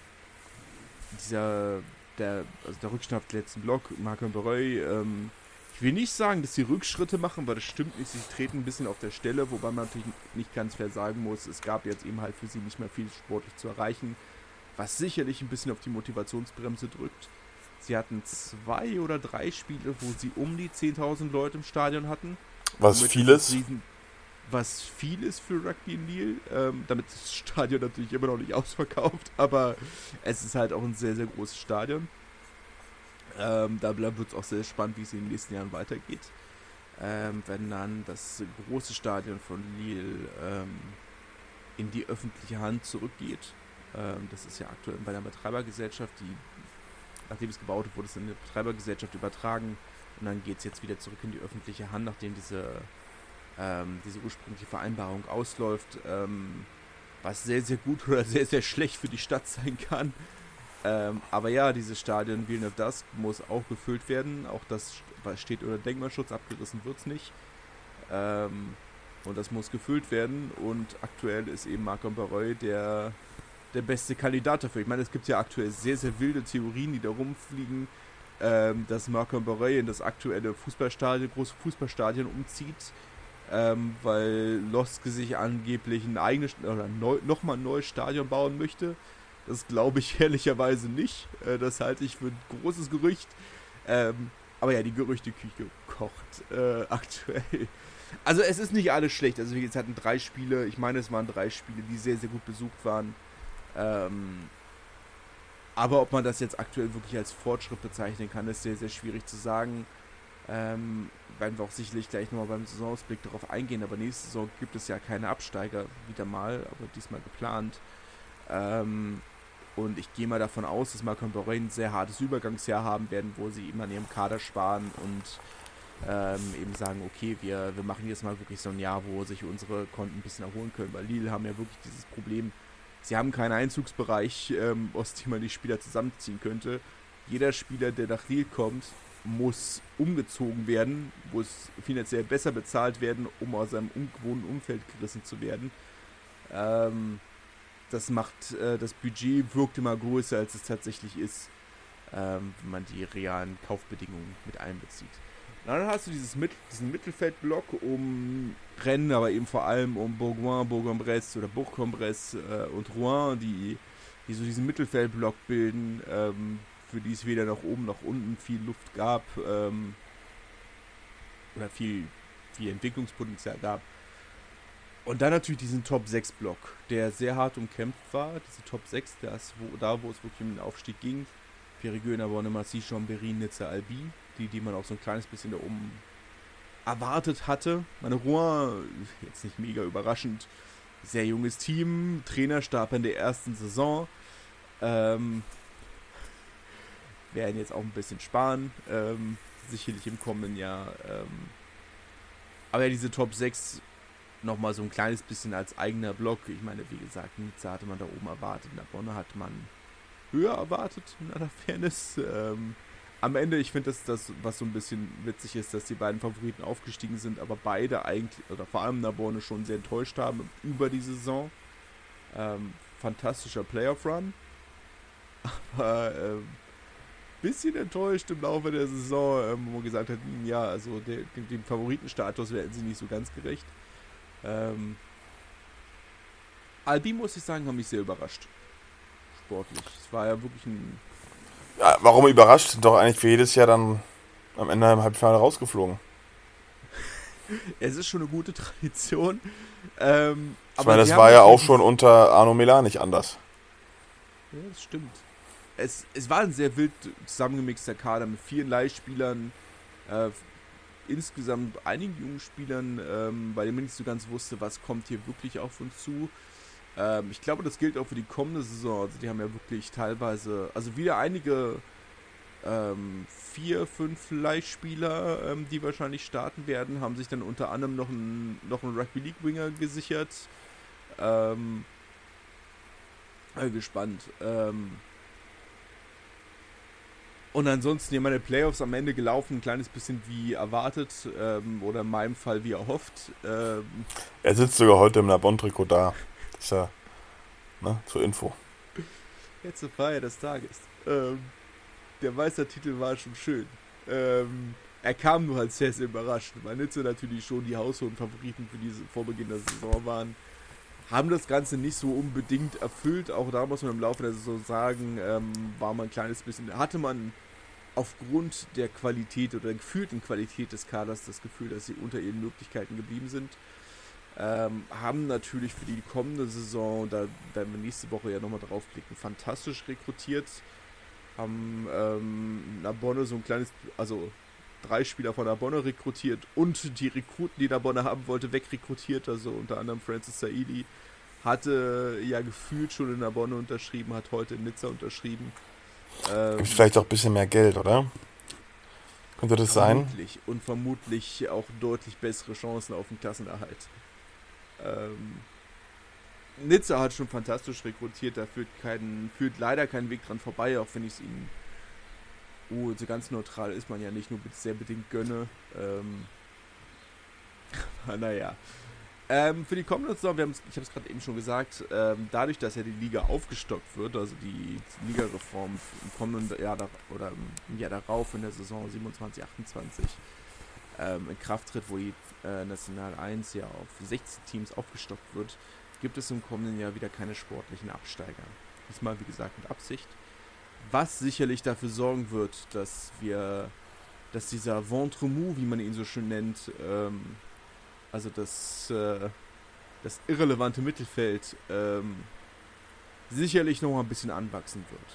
dieser, der, also der Rückstand auf den letzten Block, Marco Barreuil, ähm, ich will nicht sagen, dass sie Rückschritte machen, weil das stimmt nicht, sie treten ein bisschen auf der Stelle, wobei man natürlich nicht ganz fair sagen muss, es gab jetzt eben halt für sie nicht mehr viel sportlich zu erreichen, was sicherlich ein bisschen auf die Motivationsbremse drückt. Sie hatten zwei oder drei Spiele, wo sie um die zehntausend Leute im Stadion hatten.
Was vieles.
Riesen, was viel ist für Rugby in Lille. Ähm, damit ist das Stadion natürlich immer noch nicht ausverkauft, aber es ist halt auch ein sehr, sehr großes Stadion. Ähm, da wird es auch sehr spannend, wie es in den nächsten Jahren weitergeht. Ähm, wenn dann das große Stadion von Lille ähm, in die öffentliche Hand zurückgeht. Ähm, das ist ja aktuell bei der Betreibergesellschaft, die, nachdem es gebaut wurde, ist in die Betreibergesellschaft übertragen und dann geht es jetzt wieder zurück in die öffentliche Hand, nachdem diese, ähm, diese ursprüngliche Vereinbarung ausläuft, ähm, was sehr, sehr gut oder sehr, sehr schlecht für die Stadt sein kann. Ähm, aber ja, dieses Stadion Villeneuve d'Ascq muss auch gefüllt werden. Auch das steht unter Denkmalschutz, abgerissen wird es nicht. Ähm, und das muss gefüllt werden. Und aktuell ist eben Marco Barreuil der, der beste Kandidat dafür. Ich meine, es gibt ja aktuell sehr, sehr wilde Theorien, die da rumfliegen, ähm, dass Marco Barreuil in das aktuelle Fußballstadion, große Fußballstadion umzieht. Ähm, weil Loske sich angeblich ein eigenes oder neu, nochmal ein neues Stadion bauen möchte. Das glaube ich ehrlicherweise nicht. Äh, das halte ich für ein großes Gerücht. Ähm, aber ja, die Gerüchteküche kocht äh, aktuell. Also es ist nicht alles schlecht. Also wir hatten drei Spiele, ich meine es waren drei Spiele, die sehr, sehr gut besucht waren. Ähm, aber ob man das jetzt aktuell wirklich als Fortschritt bezeichnen kann, ist sehr, sehr schwierig zu sagen. Ähm, werden wir auch sicherlich gleich nochmal beim Saisonausblick darauf eingehen. Aber nächste Saison gibt es ja keine Absteiger, wieder mal, aber diesmal geplant. Ähm, und ich gehe mal davon aus, dass Marco Barreuil ein sehr hartes Übergangsjahr haben werden, wo sie immer an ihrem Kader sparen und ähm, eben sagen, okay, wir, wir machen jetzt mal wirklich so ein Jahr, wo sich unsere Konten ein bisschen erholen können, weil Lille haben ja wirklich dieses Problem, sie haben keinen Einzugsbereich, ähm, aus dem man die Spieler zusammenziehen könnte. Jeder Spieler, der nach Lille kommt, muss umgezogen werden, muss finanziell besser bezahlt werden, um aus seinem ungewohnten Umfeld gerissen zu werden. Ähm, das macht, äh, das Budget wirkt immer größer, als es tatsächlich ist, ähm, wenn man die realen Kaufbedingungen mit einbezieht. Und dann hast du dieses Mit- diesen Mittelfeldblock um Rennes, aber eben vor allem um Bourgoin, Bourg-en-Bresse oder Bourg-en-Bresse äh, und Rouen, die, die so diesen Mittelfeldblock bilden, ähm, für die es weder nach oben noch unten viel Luft gab ähm, oder viel, viel Entwicklungspotenzial gab. Und dann natürlich diesen Top sechs Block, der sehr hart umkämpft war. Diese Top sechs, das, wo, da wo es wirklich um den Aufstieg ging. Périgueux, Narbonne, Massy, Chambéry, Nizza, Albi. Die, die man auch so ein kleines bisschen da oben erwartet hatte. Meine Rouen, jetzt nicht mega überraschend, sehr junges Team, Trainerstab in der ersten Saison. Ähm, werden jetzt auch ein bisschen sparen, ähm, sicherlich im kommenden Jahr. Ähm, aber ja, diese Top sechs nochmal so ein kleines bisschen als eigener Block. Ich meine, wie gesagt, Nizza hatte man da oben erwartet, Narbonne hat man höher erwartet, in aller Fairness. Ähm, am Ende, ich finde, dass das, was so ein bisschen witzig ist, dass die beiden Favoriten aufgestiegen sind, aber beide eigentlich, oder vor allem Narbonne schon sehr enttäuscht haben über die Saison. Ähm, fantastischer Playoff-Run. Aber ähm, bisschen enttäuscht im Laufe der Saison, ähm, wo man gesagt hat, hm, ja, also der, dem, dem Favoritenstatus werden sie nicht so ganz gerecht. Ähm, Albi, muss ich sagen, hat mich sehr überrascht. Sportlich. Es war ja wirklich ein...
Ja, warum überrascht? Sind doch eigentlich für jedes Jahr dann am Ende im Halbfinale rausgeflogen.
Es ist schon eine gute Tradition. Ähm,
Ich
aber
meine,
sie
das
haben
war ja auch
natürlich-
schon unter Arno Milan nicht anders.
Ja, das stimmt. Es, es war ein sehr wild zusammengemixter Kader mit vielen Leihspielern, äh, insgesamt einigen jungen Spielern, ähm, bei denen man nicht so ganz wusste, was kommt hier wirklich auf uns zu. Ähm, ich glaube, das gilt auch für die kommende Saison. Also die haben ja wirklich teilweise, also wieder einige ähm, vier, fünf Leihspieler, ähm, die wahrscheinlich starten werden, haben sich dann unter anderem noch einen, noch einen Rugby League Winger gesichert. Ähm, äh, gespannt. Ähm, Und ansonsten ja meine Playoffs am Ende gelaufen, ein kleines bisschen wie erwartet, ähm, oder in meinem Fall wie erhofft. Ähm,
Er sitzt sogar heute im Narbonne-Trikot da. Das ist ja, ne, zur Info.
jetzt zur Feier des Tages. Ähm, der Meistertitel war schon schön. Ähm, er kam nur halt sehr, sehr überraschend, weil Nizza natürlich schon die haushohen Favoriten für diese Vorbeginn der Saison waren. Haben das Ganze nicht so unbedingt erfüllt. Auch da muss man im Laufe der Saison sagen, ähm, war man ein kleines bisschen, hatte man aufgrund der Qualität oder der gefühlten Qualität des Kaders das Gefühl, dass sie unter ihren Möglichkeiten geblieben sind. Ähm, haben natürlich für die kommende Saison, da werden wir nächste Woche ja nochmal drauf blicken, fantastisch rekrutiert. Haben ähm, Narbonne so ein kleines, also drei Spieler von Narbonne rekrutiert und die Rekruten, die Narbonne haben wollte, wegrekrutiert. Also unter anderem Francis Saidi hatte ja gefühlt schon in Narbonne unterschrieben, hat heute in Nizza unterschrieben. Ähm,
Gibt vielleicht auch ein bisschen mehr Geld, oder? Könnte das sein?
vermutlich und vermutlich auch deutlich bessere Chancen auf den Klassenerhalt. Ähm, Nizza hat schon fantastisch rekrutiert, da führt, kein, führt leider kein Weg dran vorbei, auch wenn ich es ihnen, uh, so ganz neutral ist man ja nicht, nur sehr bedingt gönne. Ähm, naja. Ähm, für die kommende Saison, wir haben's, ich habe es gerade eben schon gesagt, ähm, dadurch, dass ja die Liga aufgestockt wird, also die Ligareform im kommenden Jahr da, oder im Jahr darauf in der Saison siebenundzwanzig achtundzwanzig ähm, in Kraft tritt, wo die äh, National eins ja auf sechzehn Teams aufgestockt wird, gibt es im kommenden Jahr wieder keine sportlichen Absteiger. Diesmal, wie gesagt, mit Absicht. Was sicherlich dafür sorgen wird, dass wir, dass dieser Ventre mou, wie man ihn so schön nennt, ähm, also das, äh, das irrelevante Mittelfeld, ähm, sicherlich noch mal ein bisschen anwachsen wird.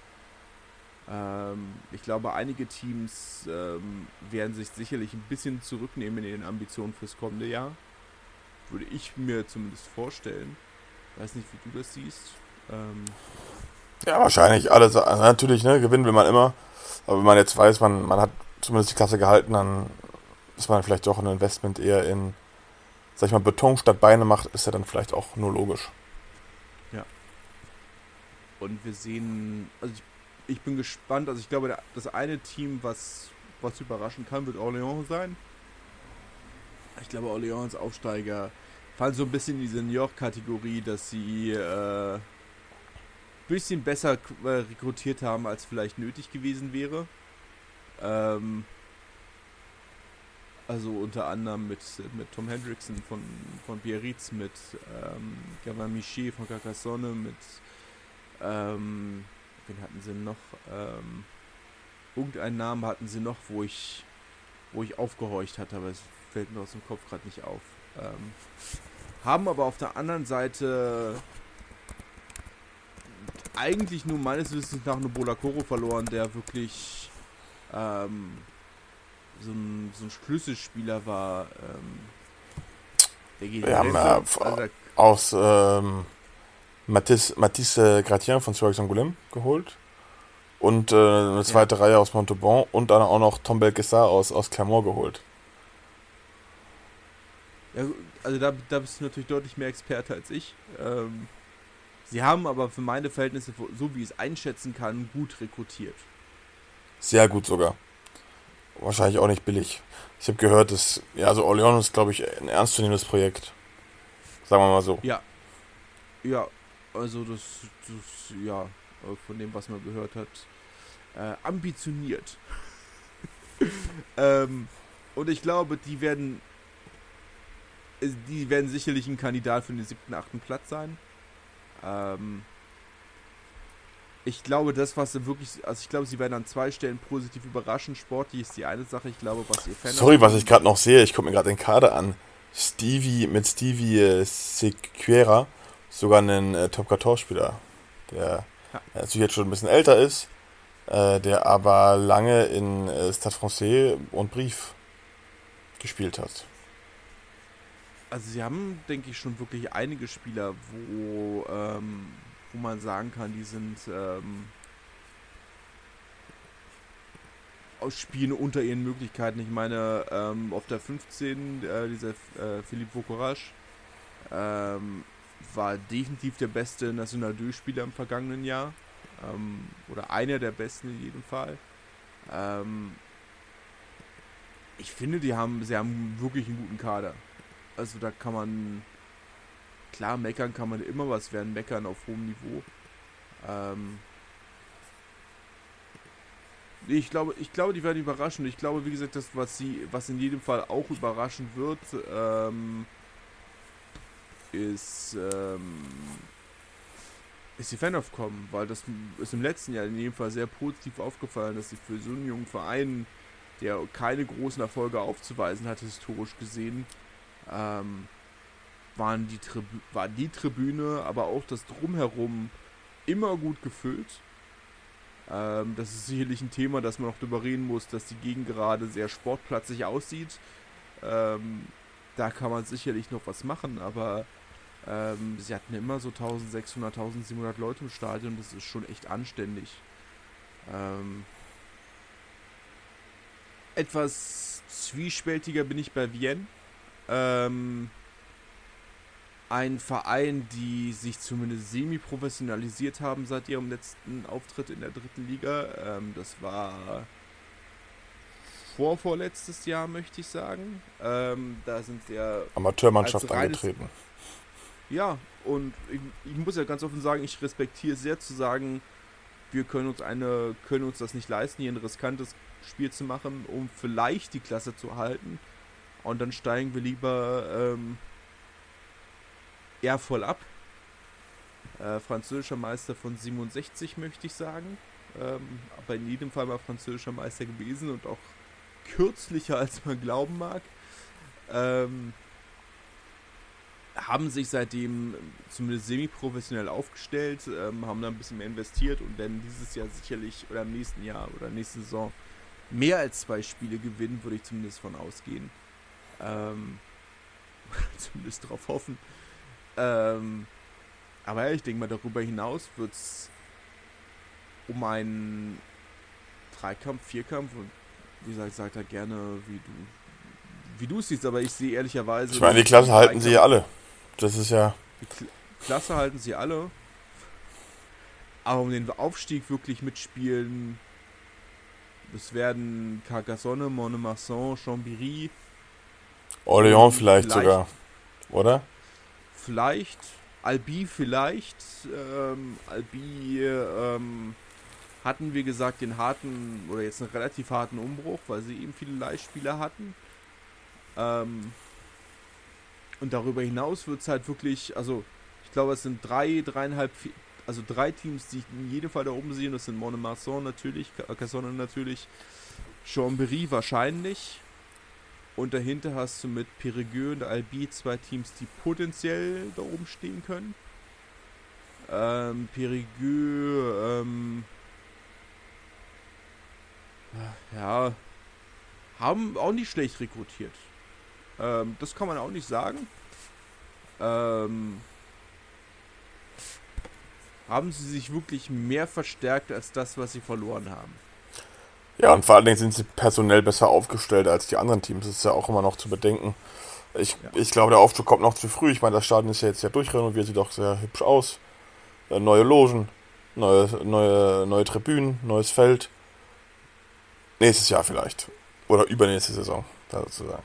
Ähm, ich glaube, einige Teams ähm, werden sich sicherlich ein bisschen zurücknehmen in den Ambitionen fürs kommende Jahr. Würde ich mir zumindest vorstellen. Weiß nicht, wie du das siehst. Ähm,
Ja, wahrscheinlich. Alles, also natürlich, ne, gewinnen will man immer. Aber wenn man jetzt weiß, man, man hat zumindest die Klasse gehalten, dann ist man vielleicht doch ein Investment eher in, sag ich mal, Beton statt Beine macht, ist ja dann vielleicht auch nur logisch.
und wir sehen, also ich, ich bin gespannt, also ich glaube, der- das eine Team, was, was überraschen kann, wird Orléans sein. Ich glaube, Orléans als Aufsteiger fallen so ein bisschen in die Senior-Kategorie, dass sie äh, ein bisschen besser äh, rekrutiert haben, als vielleicht nötig gewesen wäre. Ähm, also unter anderem mit, mit Tom Hendrickson von, von Biarritz, mit ähm, Gavin Miché von Carcassonne, mit ähm, wen hatten sie noch? Ähm, irgendeinen Namen hatten sie noch, wo ich wo ich aufgehorcht hatte, aber es fällt mir aus dem Kopf gerade nicht auf. Ähm, haben aber auf der anderen Seite eigentlich nur meines Wissens nach Nobola Koro verloren, der wirklich ähm, so, ein, so ein Schlüsselspieler war. Ähm, der geht
Wir haben ja f-
also,
aus ähm, Mathis, Mathis Gratien von Suarez Angoulême geholt. Und äh, eine zweite Reihe aus Montauban und dann auch noch Tom Belkessar aus, aus Clermont geholt.
ja, also da, da bist du natürlich deutlich mehr Experte als ich. Ähm, sie haben aber für meine Verhältnisse, so wie ich es einschätzen kann, gut rekrutiert.
Sehr gut sogar. Wahrscheinlich auch nicht billig. Ich habe gehört, dass, ja, also Orléans ist, glaube ich, ein ernstzunehmendes Projekt. Sagen wir mal so.
Ja. Ja, also das, das ja, äh, von dem, was man gehört hat. äh, ambitioniert. ähm, und ich glaube, die werden die werden sicherlich ein Kandidat für den siebten, achten Platz sein. Ähm, ich glaube, das, was sie wirklich, also ich glaube, sie werden an zwei Stellen positiv überraschen. Sportlich ist die eine Sache, ich glaube, was ihr Fan
Sorry, was ich gerade noch sehe, ich gucke mir gerade den Kader an. Stevie, mit Stevie äh, Sequeira, sogar einen äh, Top-Torspieler, der
ja.
natürlich jetzt schon ein bisschen älter ist, äh, der aber lange in äh, Stade Francais und Brief gespielt hat.
Also sie haben, denke ich, schon wirklich einige Spieler, wo, ähm, wo man sagen kann, die sind ähm, aus Spielen unter ihren Möglichkeiten. Ich meine, ähm, auf der fünfzehn, äh, dieser äh, Philippe Vocourage, ähm, war definitiv der beste National deux-Spieler im vergangenen Jahr. Ähm, oder einer der besten in jedem Fall. Ähm, ich finde, die haben, sie haben wirklich einen guten Kader. Also da kann man, klar, meckern kann man immer, was werden meckern auf hohem Niveau. Ähm, ich glaube, ich glaube, die werden überraschen. Ich glaube, wie gesagt, das, was sie, was in jedem Fall auch überraschen wird, ähm, ist, ähm, ist die Fanaufkommen, weil das ist im letzten Jahr in jedem Fall sehr positiv aufgefallen, dass sie für so einen jungen Verein, der keine großen Erfolge aufzuweisen hat, historisch gesehen, ähm, waren die, Tribü- war die Tribüne, aber auch das Drumherum immer gut gefüllt. Ähm, das ist sicherlich ein Thema, dass man noch drüber reden muss, dass die Gegend gerade sehr sportplatzig aussieht. Ähm, da kann man sicherlich noch was machen, aber ähm, sie hatten immer so eintausendsechshundert, eintausendsiebenhundert Leute im Stadion, das ist schon echt anständig. Ähm, etwas zwiespältiger bin ich bei Vienne. Ähm, ein Verein, die sich zumindest semi-professionalisiert haben seit ihrem letzten Auftritt in der dritten Liga. Ähm, das war vorvorletztes Jahr, möchte ich sagen. Ähm, da sind sie ja
Amateurmannschaft
als reines,
angetreten.
ja, und ich, ich muss ja ganz offen sagen, ich respektiere sehr zu sagen, wir können uns eine, können uns das nicht leisten, hier ein riskantes Spiel zu machen, um vielleicht die Klasse zu halten. Und dann steigen wir lieber ähm, eher voll ab. Äh, französischer Meister von siebenundsechzig, möchte ich sagen. Ähm, aber in jedem Fall mal französischer Meister gewesen und auch kürzlicher, als man glauben mag. Ähm, haben sich seitdem zumindest semi-professionell aufgestellt, ähm, haben da ein bisschen mehr investiert und werden dieses Jahr sicherlich oder im nächsten Jahr oder nächste Saison mehr als zwei Spiele gewinnen, würde ich zumindest von ausgehen. Ähm, zumindest darauf hoffen. Ähm, aber ja, ich denke mal, darüber hinaus wird es um einen Dreikampf, Vierkampf und wie gesagt, sagt er gerne, wie du wie du es siehst, aber ich sehe ehrlicherweise...
Ich meine, die Klasse halten sie ja alle. Das ist ja...
Die Kl- Klasse halten sie alle. Aber um den Aufstieg wirklich mitspielen, es werden Carcassonne, Mont-de-Marsan, Chambéry...
Orléans vielleicht, vielleicht sogar, oder?
Vielleicht, Albi vielleicht. Ähm, Albi ähm, hatten, wie gesagt, den harten, oder jetzt einen relativ harten Umbruch, weil sie eben viele Leihspieler hatten. Ähm, und darüber hinaus wird es halt wirklich, also ich glaube, es sind drei, dreieinhalb, vier, also drei Teams, die ich in jedem Fall da oben sehe. Das sind Mont-de-Marsan natürlich, Carcassonne natürlich, Chambéry wahrscheinlich. Und dahinter hast du mit Périgueux und Albi zwei Teams, die potenziell da oben stehen können. Ähm, Périgueux, ähm, ja, haben auch nicht schlecht rekrutiert. Ähm, das kann man auch nicht sagen. Ähm, haben sie sich wirklich mehr verstärkt als das, was sie verloren haben.
Ja, und vor allen Dingen sind sie personell besser aufgestellt als die anderen Teams. Das ist ja auch immer noch zu bedenken. Ich, ja. ich glaube, der Aufstieg kommt noch zu früh. Ich meine, das Stadion ist ja jetzt ja durchrenoviert, sieht auch sehr hübsch aus. Neue Logen, neue, neue, neue Tribünen, neues Feld. Nächstes Jahr vielleicht. Oder übernächste Saison, da sozusagen.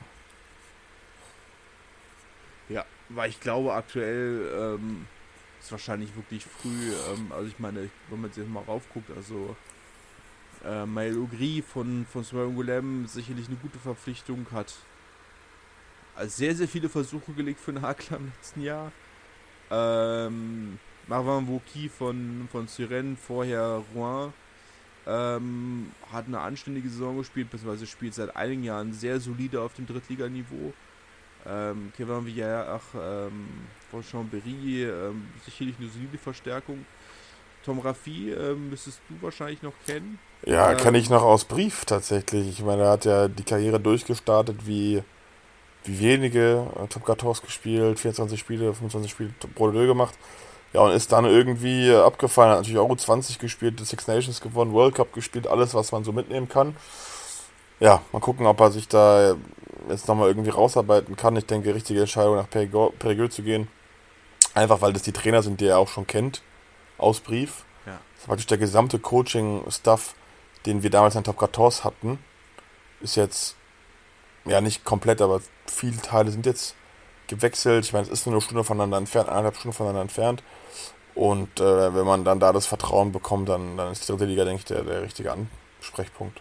Ja, weil ich glaube, aktuell ähm, ist wahrscheinlich wirklich früh. Ähm, also ich meine, wenn man jetzt mal raufguckt, also Äh, Maël Augry von, von Angoulême sicherlich eine gute Verpflichtung, hat also sehr, sehr viele Versuche gelegt für den Hakler im letzten Jahr. Ähm, Marwan Wauki von, von Suresnes, vorher Rouen, ähm, hat eine anständige Saison gespielt, beziehungsweise spielt seit einigen Jahren sehr solide auf dem Drittliganiveau. Ähm, Kevin Villard ähm, von Chambéry, ähm, sicherlich eine solide Verstärkung. Tom Raffi ähm, müsstest du wahrscheinlich noch kennen.
Ja, kenne ich
Ähm,
noch aus Brief tatsächlich. Ich meine, er hat ja die Karriere durchgestartet wie, wie wenige. Äh, Top quatorze gespielt, vierundzwanzig Spiele, fünfundzwanzig Spiele Pro deux gemacht. Ja, und ist dann irgendwie äh, abgefallen. Hat natürlich Euro zwanzig gespielt, Six Nations gewonnen, World Cup gespielt, alles, was man so mitnehmen kann. Ja, mal gucken, ob er sich da jetzt nochmal irgendwie rausarbeiten kann. Ich denke, richtige Entscheidung nach Périgueux zu gehen. Einfach, weil das die Trainer sind, die er auch schon kennt, aus Brief.
ja.
Das ist praktisch der gesamte Coaching-Stuff, den wir damals in Top quatorze hatten, ist jetzt, ja nicht komplett, aber viele Teile sind jetzt gewechselt. Ich meine, es ist nur eine Stunde voneinander entfernt, eineinhalb Stunden voneinander entfernt. Und äh, wenn man dann da das Vertrauen bekommt, dann, dann ist die dritte Liga, denke ich, der, der richtige Ansprechpunkt.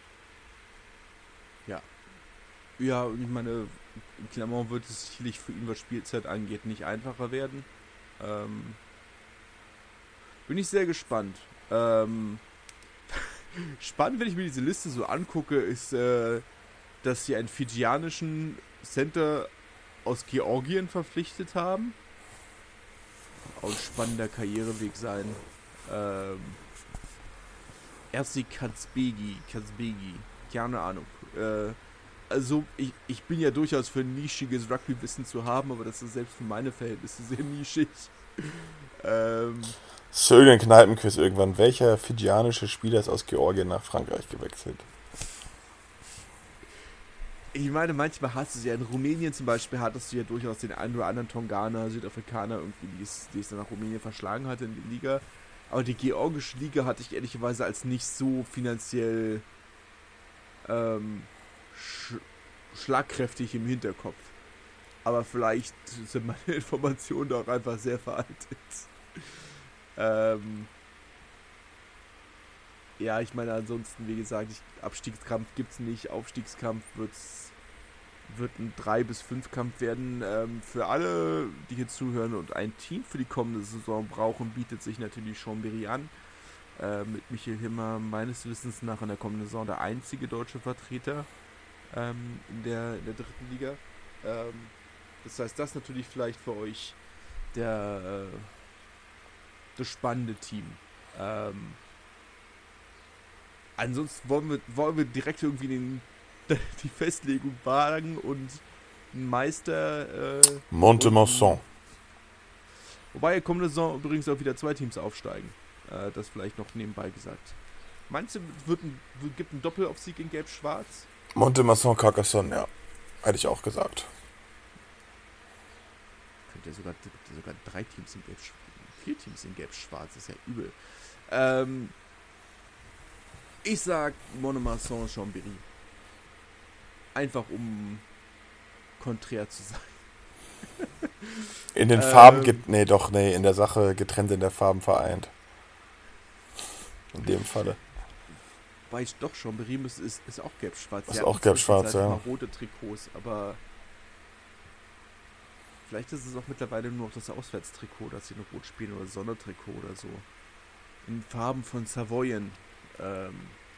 Ja. Ja, und ich meine, in Clermont wird es sicherlich für ihn, was Spielzeit angeht, nicht einfacher werden. Ähm, bin ich sehr gespannt. Ähm, spannend, wenn ich mir diese Liste so angucke, ist, äh, dass sie einen fidschianischen Center aus Georgien verpflichtet haben. Auch ein spannender Karriereweg sein. Ähm, Ersi Kazbegi, Kazbegi, keine Ahnung. Äh, also ich, ich bin ja durchaus für nischiges Rugby-Wissen zu haben, aber das ist selbst für meine Verhältnisse sehr nischig. ähm,
So irgendein Kneipenquiz irgendwann. Welcher fidschianische Spieler ist aus Georgien nach Frankreich gewechselt?
ich meine, manchmal hast du es ja in Rumänien zum Beispiel, hattest du ja durchaus den einen oder anderen Tonganer, Südafrikaner irgendwie, die es, die es dann nach Rumänien verschlagen hatte in die Liga. Aber die georgische Liga hatte ich ehrlicherweise als nicht so finanziell ähm, sch schlagkräftig im Hinterkopf. Aber vielleicht sind meine Informationen auch einfach sehr veraltet. ähm, ja, ich meine, ansonsten, wie gesagt, ich, Abstiegskampf gibt's nicht, Aufstiegskampf wird's, wird ein drei bis fünf Kampf werden. Ähm, für alle, die hier zuhören und ein Team für die kommende Saison brauchen, bietet sich natürlich Chambéry an. Äh, mit Michael Himmer meines Wissens nach in der kommenden Saison der einzige deutsche Vertreter ähm, in, der, in der dritten Liga. Ähm, das heißt, das natürlich vielleicht für euch der äh, das spannende Team. Ähm, ansonsten wollen wir, wollen wir direkt irgendwie den, die Festlegung wagen und einen Meister äh,
Montemarsan.
Wobei kommende Saison übrigens auch wieder zwei Teams aufsteigen. Äh, das vielleicht noch nebenbei gesagt. Meinst du, wird ein, wird, gibt einen Doppelaufsieg in Gelb-Schwarz?
Montemarsan, Carcassonne, ja. Hätte ich auch gesagt.
Könnte ja sogar, gibt ja sogar drei Teams in Gelb-Schwarz. Vier Teams in Gelb-Schwarz, das ist ja übel. Ähm, ich sag Monomarsan Chambéry. Einfach um konträr zu sein.
In den
ähm,
Farben gibt, nee, doch, nee, in der Sache getrennt, in der Farben vereint. In dem Falle.
Weil ich doch, Chambéry ist, ist, ist auch gelb-schwarz.
Ist auch gelb-schwarz, ja.
Mal rote Trikots, aber vielleicht ist es auch mittlerweile nur noch das Auswärtstrikot, dass sie noch rot spielen oder Sondertrikot oder so. In Farben von Savoyen. Ähm,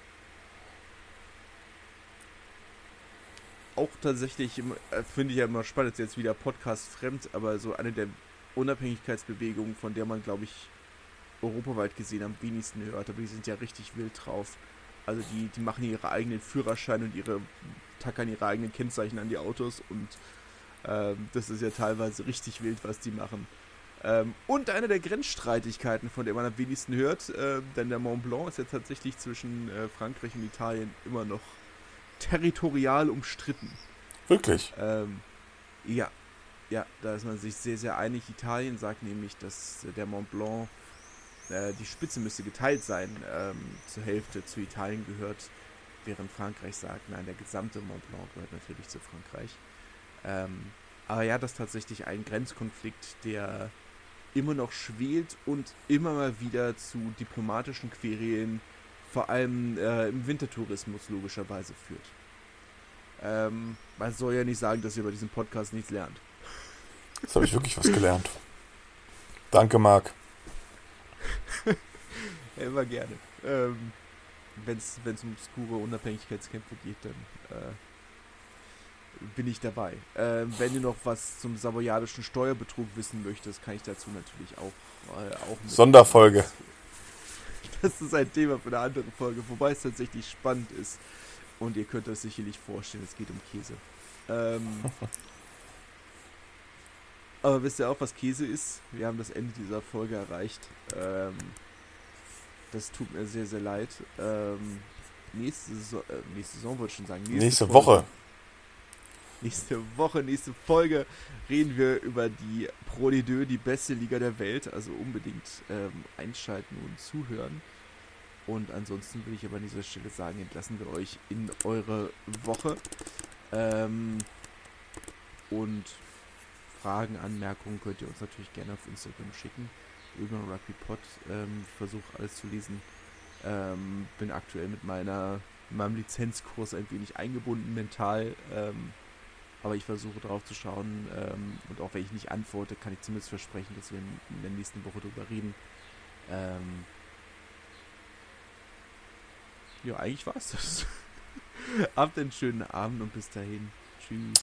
auch tatsächlich, äh, finde ich ja immer spannend, ist jetzt wieder Podcast fremd, aber so eine der Unabhängigkeitsbewegungen, von der man, glaube ich, europaweit gesehen am wenigsten hört, aber die sind ja richtig wild drauf. Also die, die machen ihre eigenen Führerscheine und ihre tackern ihre eigenen Kennzeichen an die Autos und ähm, das ist ja teilweise richtig wild, was die machen. Ähm, und eine der Grenzstreitigkeiten, von der man am wenigsten hört, äh, denn der Mont Blanc ist ja tatsächlich zwischen äh, Frankreich und Italien immer noch territorial umstritten.
Wirklich?
Ähm, ja, ja, da ist man sich sehr, sehr einig. Italien sagt nämlich, dass äh, der Mont Blanc, äh, die Spitze müsste geteilt sein, ähm, zur Hälfte zu Italien gehört, während Frankreich sagt, nein, der gesamte Mont Blanc gehört natürlich zu Frankreich. Ähm, aber ja, das ist tatsächlich ein Grenzkonflikt, der immer noch schwelt und immer mal wieder zu diplomatischen Querelen vor allem äh, im Wintertourismus logischerweise führt. Ähm, man soll ja nicht sagen, dass ihr bei diesem Podcast nichts lernt.
Jetzt habe ich wirklich was gelernt. Danke, Marc.
Immer gerne. Ähm, Wenn es um obskure Unabhängigkeitskämpfe geht, dann äh, bin ich dabei. Ähm, wenn ihr noch was zum savoyardischen Steuerbetrug wissen möchtet, kann ich dazu natürlich auch, äh, auch mit.
Sonderfolge.
Das ist ein Thema für eine andere Folge, wobei es tatsächlich spannend ist. Und ihr könnt euch sicherlich vorstellen, es geht um Käse. Ähm, aber wisst ihr auch, was Käse ist? Wir haben das Ende dieser Folge erreicht. Ähm, das tut mir sehr, sehr leid. Ähm, nächste, Saison, äh, nächste Saison wollte ich schon sagen.
Nächste, nächste
Folge,
Woche.
Nächste Woche, nächste Folge reden wir über die Pro D deux, die beste Liga der Welt. Also unbedingt ähm, einschalten und zuhören. Und ansonsten will ich aber an dieser Stelle sagen, entlassen wir euch in eure Woche. Ähm, und Fragen, Anmerkungen könnt ihr uns natürlich gerne auf Instagram schicken. Irgendwann RugbyPod. Ähm, ich versuche alles zu lesen. Ähm, bin aktuell mit meiner mit meinem Lizenzkurs ein wenig eingebunden mental. Ähm, aber ich versuche drauf zu schauen. Ähm, und auch wenn ich nicht antworte, kann ich zumindest versprechen, dass wir in, in der nächsten Woche drüber reden. Ähm, Ja, eigentlich war es das. Habt einen schönen Abend und bis dahin. Tschüss.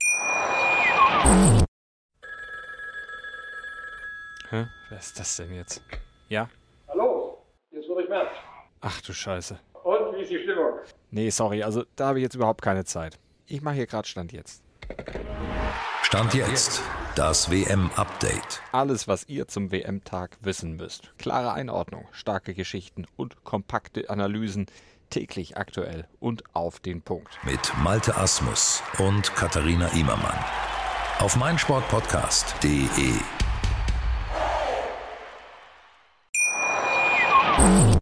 Hä? Wer ist das denn jetzt? Ja?
Hallo, hier ist Ulrich Merz.
Ach du Scheiße.
Und wie ist die Stimmung?
Nee, sorry, also da habe ich jetzt überhaupt keine Zeit. Ich mache hier gerade Stand jetzt.
Stand jetzt. Das W M-Update.
Alles, was ihr zum W M-Tag wissen müsst. Klare Einordnung, starke Geschichten und kompakte Analysen. Täglich aktuell und auf den Punkt.
Mit Malte Asmus und Katharina Immermann. Auf meinsportpodcast punkt de.